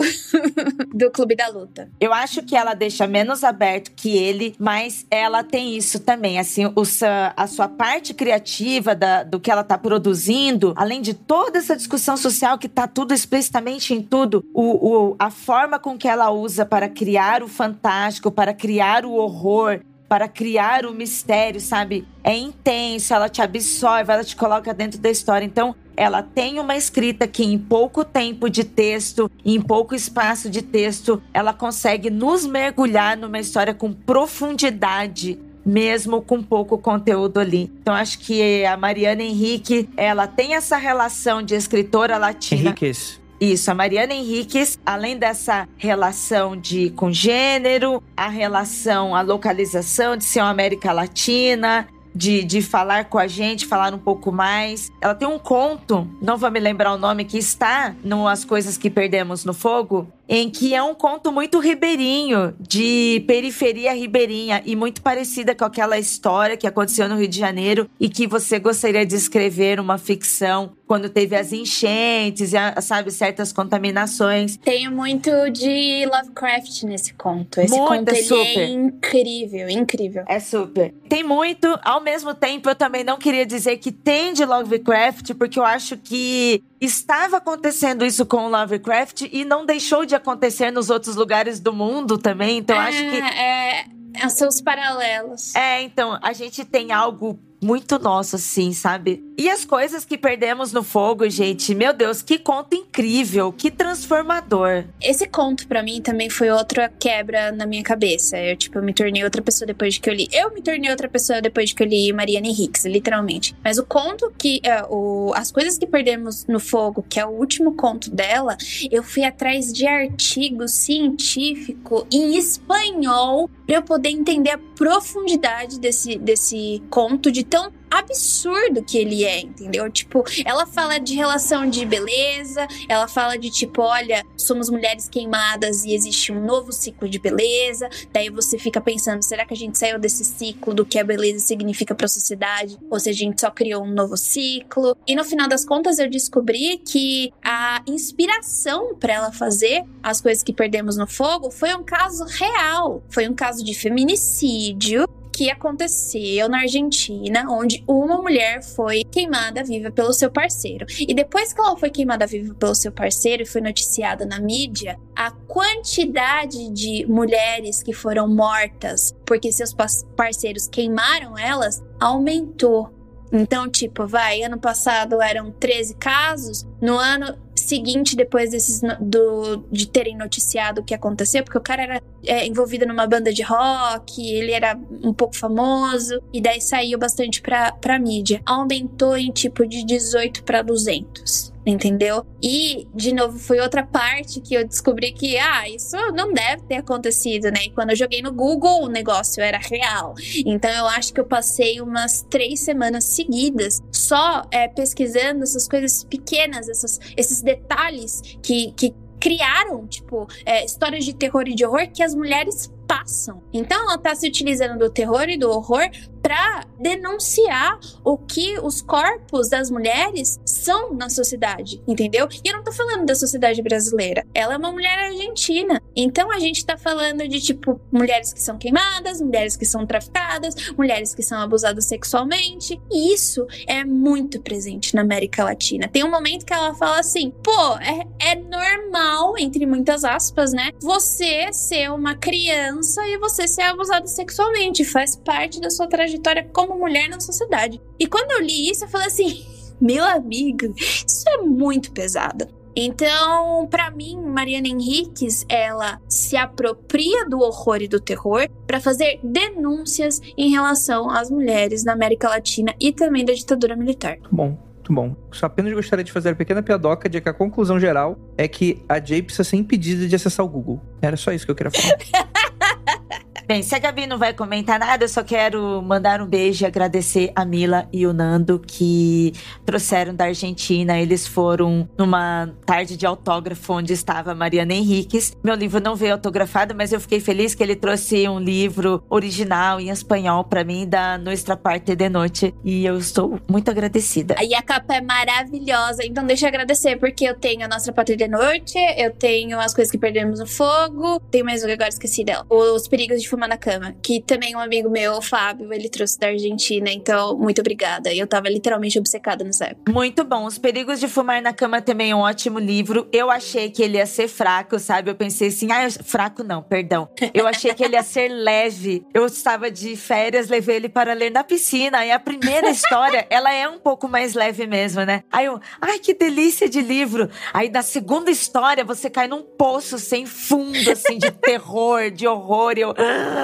do Clube da Luta. Eu acho que ela deixa menos aberto que ele, mas ela tem isso também, assim, o, a sua parte criativa da, do que ela tá produzindo, além de toda essa discussão social que tá tudo explicitamente em tudo, o, o, a forma com que ela usa para criar o fantástico, para criar o horror, para criar o mistério, sabe? É intenso, ela te absorve, ela te coloca dentro da história. Então, ela tem uma escrita que em pouco tempo de texto, em pouco espaço de texto, ela consegue nos mergulhar numa história com profundidade, mesmo com pouco conteúdo ali. Então, acho que a Mariana Enríquez, ela tem essa relação de escritora latina... Enríquez. Isso, a Mariana Enríquez, além dessa relação de com gênero, a relação, a localização de ser uma América Latina, de, de falar com a gente, falar um pouco mais. Ela tem um conto, não vou me lembrar o nome, que está no As Coisas que Perdemos no Fogo, em que é um conto muito ribeirinho, de periferia ribeirinha, e muito parecida com aquela história que aconteceu no Rio de Janeiro e que você gostaria de escrever uma ficção quando teve as enchentes e, sabe, certas contaminações. Tem muito de Lovecraft nesse conto. Esse muito, conto é ele super. é incrível, incrível. É super. Tem muito, ao mesmo tempo eu também não queria dizer que tem de Lovecraft, porque eu acho que estava acontecendo isso com o Lovecraft e não deixou de acontecer nos outros lugares do mundo também, então é, acho que... É, é, são os paralelos. É, então, a gente tem algo muito nosso, assim, sabe? E As Coisas que Perdemos no Fogo, gente, meu Deus, que conto incrível, que transformador. Esse conto, pra mim, também foi outra quebra na minha cabeça. Eu, tipo, eu me tornei outra pessoa depois de que eu li. Eu me tornei outra pessoa depois de que eu li Mariana Enríquez, literalmente. Mas o conto que... É, o, As Coisas que Perdemos no Fogo, que é o último conto dela, eu fui atrás de artigo científico em espanhol pra eu poder entender a profundidade desse, desse conto, de tão absurdo que ele é, entendeu? Tipo, ela fala de relação de beleza, ela fala de tipo, olha, somos mulheres queimadas e existe um novo ciclo de beleza, daí você fica pensando, será que a gente saiu desse ciclo do que a beleza significa pra sociedade, ou se a gente só criou um novo ciclo? E no final das contas eu descobri que a inspiração pra ela fazer As Coisas que Perdemos no Fogo foi um caso real, foi um caso de feminicídio que aconteceu na Argentina, onde uma mulher foi queimada viva pelo seu parceiro. E depois que ela foi queimada viva pelo seu parceiro e foi noticiada na mídia, a quantidade de mulheres que foram mortas porque seus parceiros queimaram elas aumentou. Então, tipo, vai, ano passado eram treze casos, no ano seguinte, depois desses do, de terem noticiado o que aconteceu, porque o cara era é, envolvido numa banda de rock, ele era um pouco famoso, e daí saiu bastante pra, pra mídia. Aumentou em tipo de dezoito para duzentos. Entendeu? E, de novo, foi outra parte que eu descobri que, ah, isso não deve ter acontecido, né? E quando eu joguei no Google, o negócio era real. Então, eu acho que eu passei umas três semanas seguidas só é, pesquisando essas coisas pequenas, essas, esses detalhes que, que criaram, tipo, é, histórias de terror e de horror que as mulheres passam. Então, ela tá se utilizando do terror e do horror pra denunciar o que os corpos das mulheres ação na sociedade, entendeu? E eu não tô falando da sociedade brasileira. Ela é uma mulher argentina. Então a gente tá falando de, tipo, mulheres que são queimadas, mulheres que são traficadas, mulheres que são abusadas sexualmente. E isso é muito presente na América Latina. Tem um momento que ela fala assim, pô, é, é normal, entre muitas aspas, né? Você ser uma criança e você ser abusada sexualmente. Faz parte da sua trajetória como mulher na sociedade. E quando eu li isso, eu falei assim, meu amigo, isso é muito pesado. Então, pra mim, Mariana Enríquez, ela se apropria do horror e do terror para fazer denúncias em relação às mulheres na América Latina e também da ditadura militar. Bom, muito bom. Só apenas gostaria de fazer uma pequena piadoca de que a conclusão geral é que a Jay precisa ser impedida de acessar o Google. Era só isso que eu queria falar. Bem, se a Gabi não vai comentar nada, eu só quero mandar um beijo e agradecer a Mila e o Nando que trouxeram da Argentina. Eles foram numa tarde de autógrafo onde estava a Mariana Enríquez. Meu livro não veio autografado, mas eu fiquei feliz que ele trouxe um livro original em espanhol pra mim, da Nuestra Parte de Noite. E eu estou muito agradecida. E a capa é maravilhosa, então deixa eu agradecer, porque eu tenho a Nossa Parte de Noite, eu tenho As Coisas que Perdemos no Fogo, tem mais um que agora esqueci dela, Os Perigos de Fumar na Cama, que também um amigo meu, o Fábio, ele trouxe da Argentina, então muito obrigada. Eu tava literalmente obcecada nessa época. Muito bom. Os Perigos de Fumar na Cama também é um ótimo livro. Eu achei que ele ia ser fraco, sabe? Eu pensei assim, ah, fraco não, perdão. Eu achei que ele ia ser leve. Eu estava de férias, levei ele para ler na piscina, e a primeira história, ela é um pouco mais leve mesmo, né? Aí eu, ai, que delícia de livro. Aí na segunda história, você cai num poço sem fundo, assim, de terror, de horror, e eu...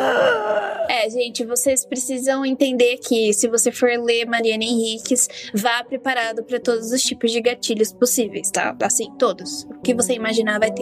É, gente, vocês precisam entender que se você for ler Mariana Enríquez, vá preparado para todos os tipos de gatilhos possíveis, tá? Assim, todos. O que você imaginar vai ter.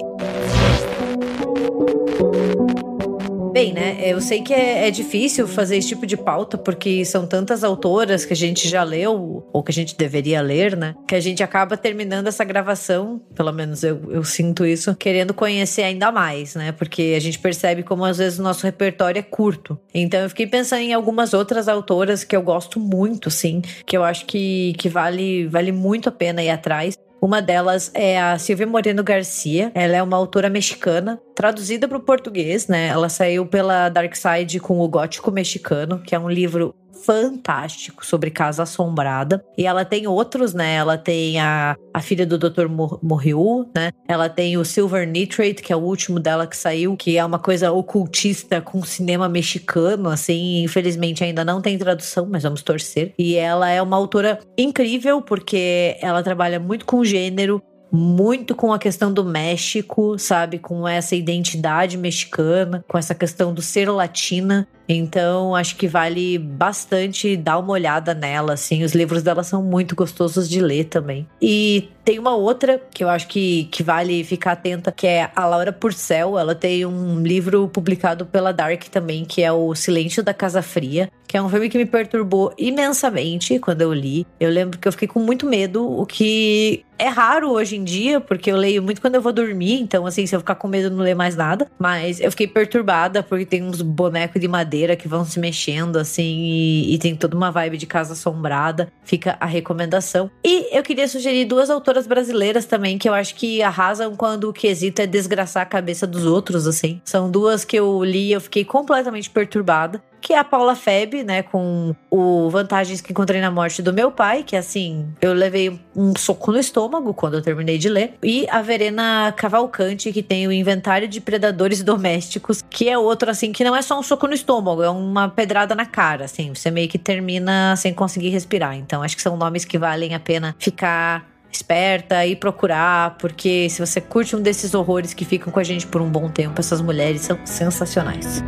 Bem, né, eu sei que é, é difícil fazer esse tipo de pauta, porque são tantas autoras que a gente já leu, ou que a gente deveria ler, né, que a gente acaba terminando essa gravação, pelo menos eu, eu sinto isso, querendo conhecer ainda mais, né, porque a gente percebe como às vezes o nosso repertório é curto. Então eu fiquei pensando em algumas outras autoras que eu gosto muito, sim, que eu acho que, que vale, vale muito a pena ir atrás. Uma delas é a Silvia Moreno Garcia. Ela é uma autora mexicana, traduzida para o português, né? Ela saiu pela Dark Side com O Gótico Mexicano, que é um livro fantástico sobre Casa Assombrada. E ela tem outros, né? Ela tem a, a filha do doutor Morriu, né? Ela tem o Silver Nitrate, que é o último dela que saiu, que é uma coisa ocultista com cinema mexicano, assim. Infelizmente ainda não tem tradução, mas vamos torcer. E ela é uma autora incrível, porque ela trabalha muito com gênero, muito com a questão do México, sabe? Com essa identidade mexicana, com essa questão do ser latina. Então, acho que vale bastante dar uma olhada nela, assim. Os livros dela são muito gostosos de ler também. E tem uma outra que eu acho que, que vale ficar atenta, que é a Laura Purcell. Ela tem um livro publicado pela Dark também, que é O Silêncio da Casa Fria, que é um filme que me perturbou imensamente quando eu li. Eu lembro que eu fiquei com muito medo, o que é raro hoje em dia, porque eu leio muito quando eu vou dormir. Então, assim, se eu ficar com medo, eu não leio mais nada. Mas eu fiquei perturbada, porque tem uns bonecos de madeira que vão se mexendo, assim, e, e tem toda uma vibe de Casa Assombrada. Fica a recomendação. E eu queria sugerir duas autoras brasileiras também, que eu acho que arrasam quando o quesito é desgraçar a cabeça dos outros, assim. São duas que eu li e eu fiquei completamente perturbada, que é a Paula Feb, né, com o Vantagens que Encontrei na Morte do Meu Pai, que assim, eu levei um soco no estômago quando eu terminei de ler. E a Verena Cavalcante, que tem o Inventário de Predadores Domésticos, que é outro, assim, que não é só um soco no estômago, é uma pedrada na cara, assim, você meio que termina sem conseguir respirar. Então, acho que são nomes que valem a pena ficar esperta e procurar, porque se você curte um desses horrores que ficam com a gente por um bom tempo, essas mulheres são sensacionais.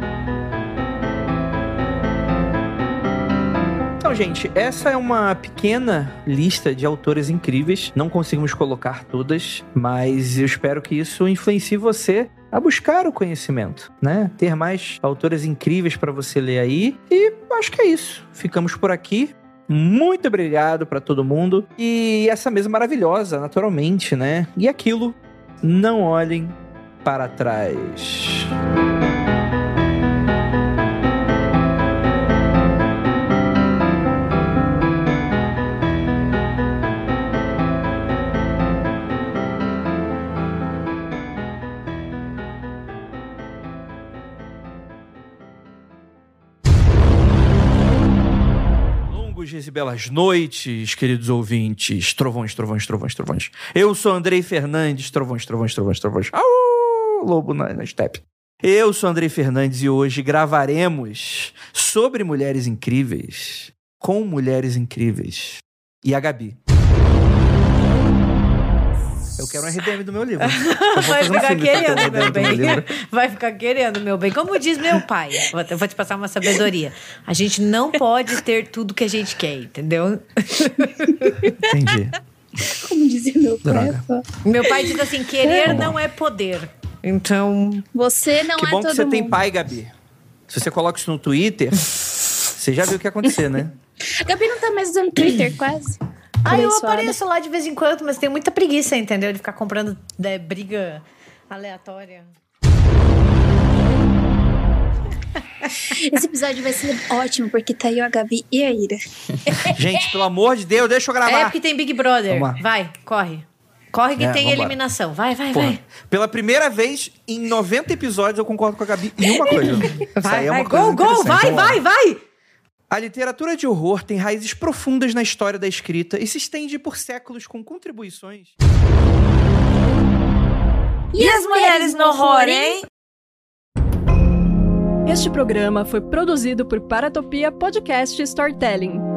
Então, gente, essa é uma pequena lista de autores incríveis. Não conseguimos colocar todas, mas eu espero que isso influencie você a buscar o conhecimento, né? Ter mais autores incríveis para você ler aí. E acho que é isso. Ficamos por aqui. Muito obrigado para todo mundo. E essa mesa maravilhosa, naturalmente, né? E aquilo, não olhem para trás. e belas noites, queridos ouvintes. Trovões, trovões, trovões, trovões. Eu sou Andrei Fernandes, trovões, trovões, trovões, trovões. Au! Lobo na, na steppe. Eu sou Andrei Fernandes e hoje gravaremos sobre mulheres incríveis, com mulheres incríveis. E a Gabi. Eu quero um R D M do meu livro. Vai ficar querendo, meu bem. Vai ficar querendo, meu bem. Como diz meu pai, eu vou te passar uma sabedoria. A gente não pode ter tudo que a gente quer, entendeu? Entendi. Como dizia meu pai. Meu pai diz assim, querer não é poder. Então... Você não que é bom todo que você mundo. tem pai, Gabi. Se você coloca isso no Twitter, você já viu o que ia acontecer, né? Gabi não tá mais usando Twitter, quase. Ah, eu Abençoada. apareço lá de vez em quando, mas tenho muita preguiça, entendeu? De ficar comprando né, briga aleatória. Esse episódio vai ser ótimo, porque tá eu, a Gabi e a Ira. Gente, pelo amor de Deus, deixa eu gravar. É porque tem Big Brother. Vamos lá. Vai, corre. Corre que É, tem vambora. eliminação. Vai, vai, Porra, vai. pela primeira vez em noventa episódios eu concordo com a Gabi em uma coisa. Isso Vai, aí é uma vai, coisa gol, gol, interessante. vai, Vamos lá. vai, vai. A literatura de horror tem raízes profundas na história da escrita e se estende por séculos com contribuições. E as mulheres no horror, hein? Este programa foi produzido por Paratopia Podcast Storytelling.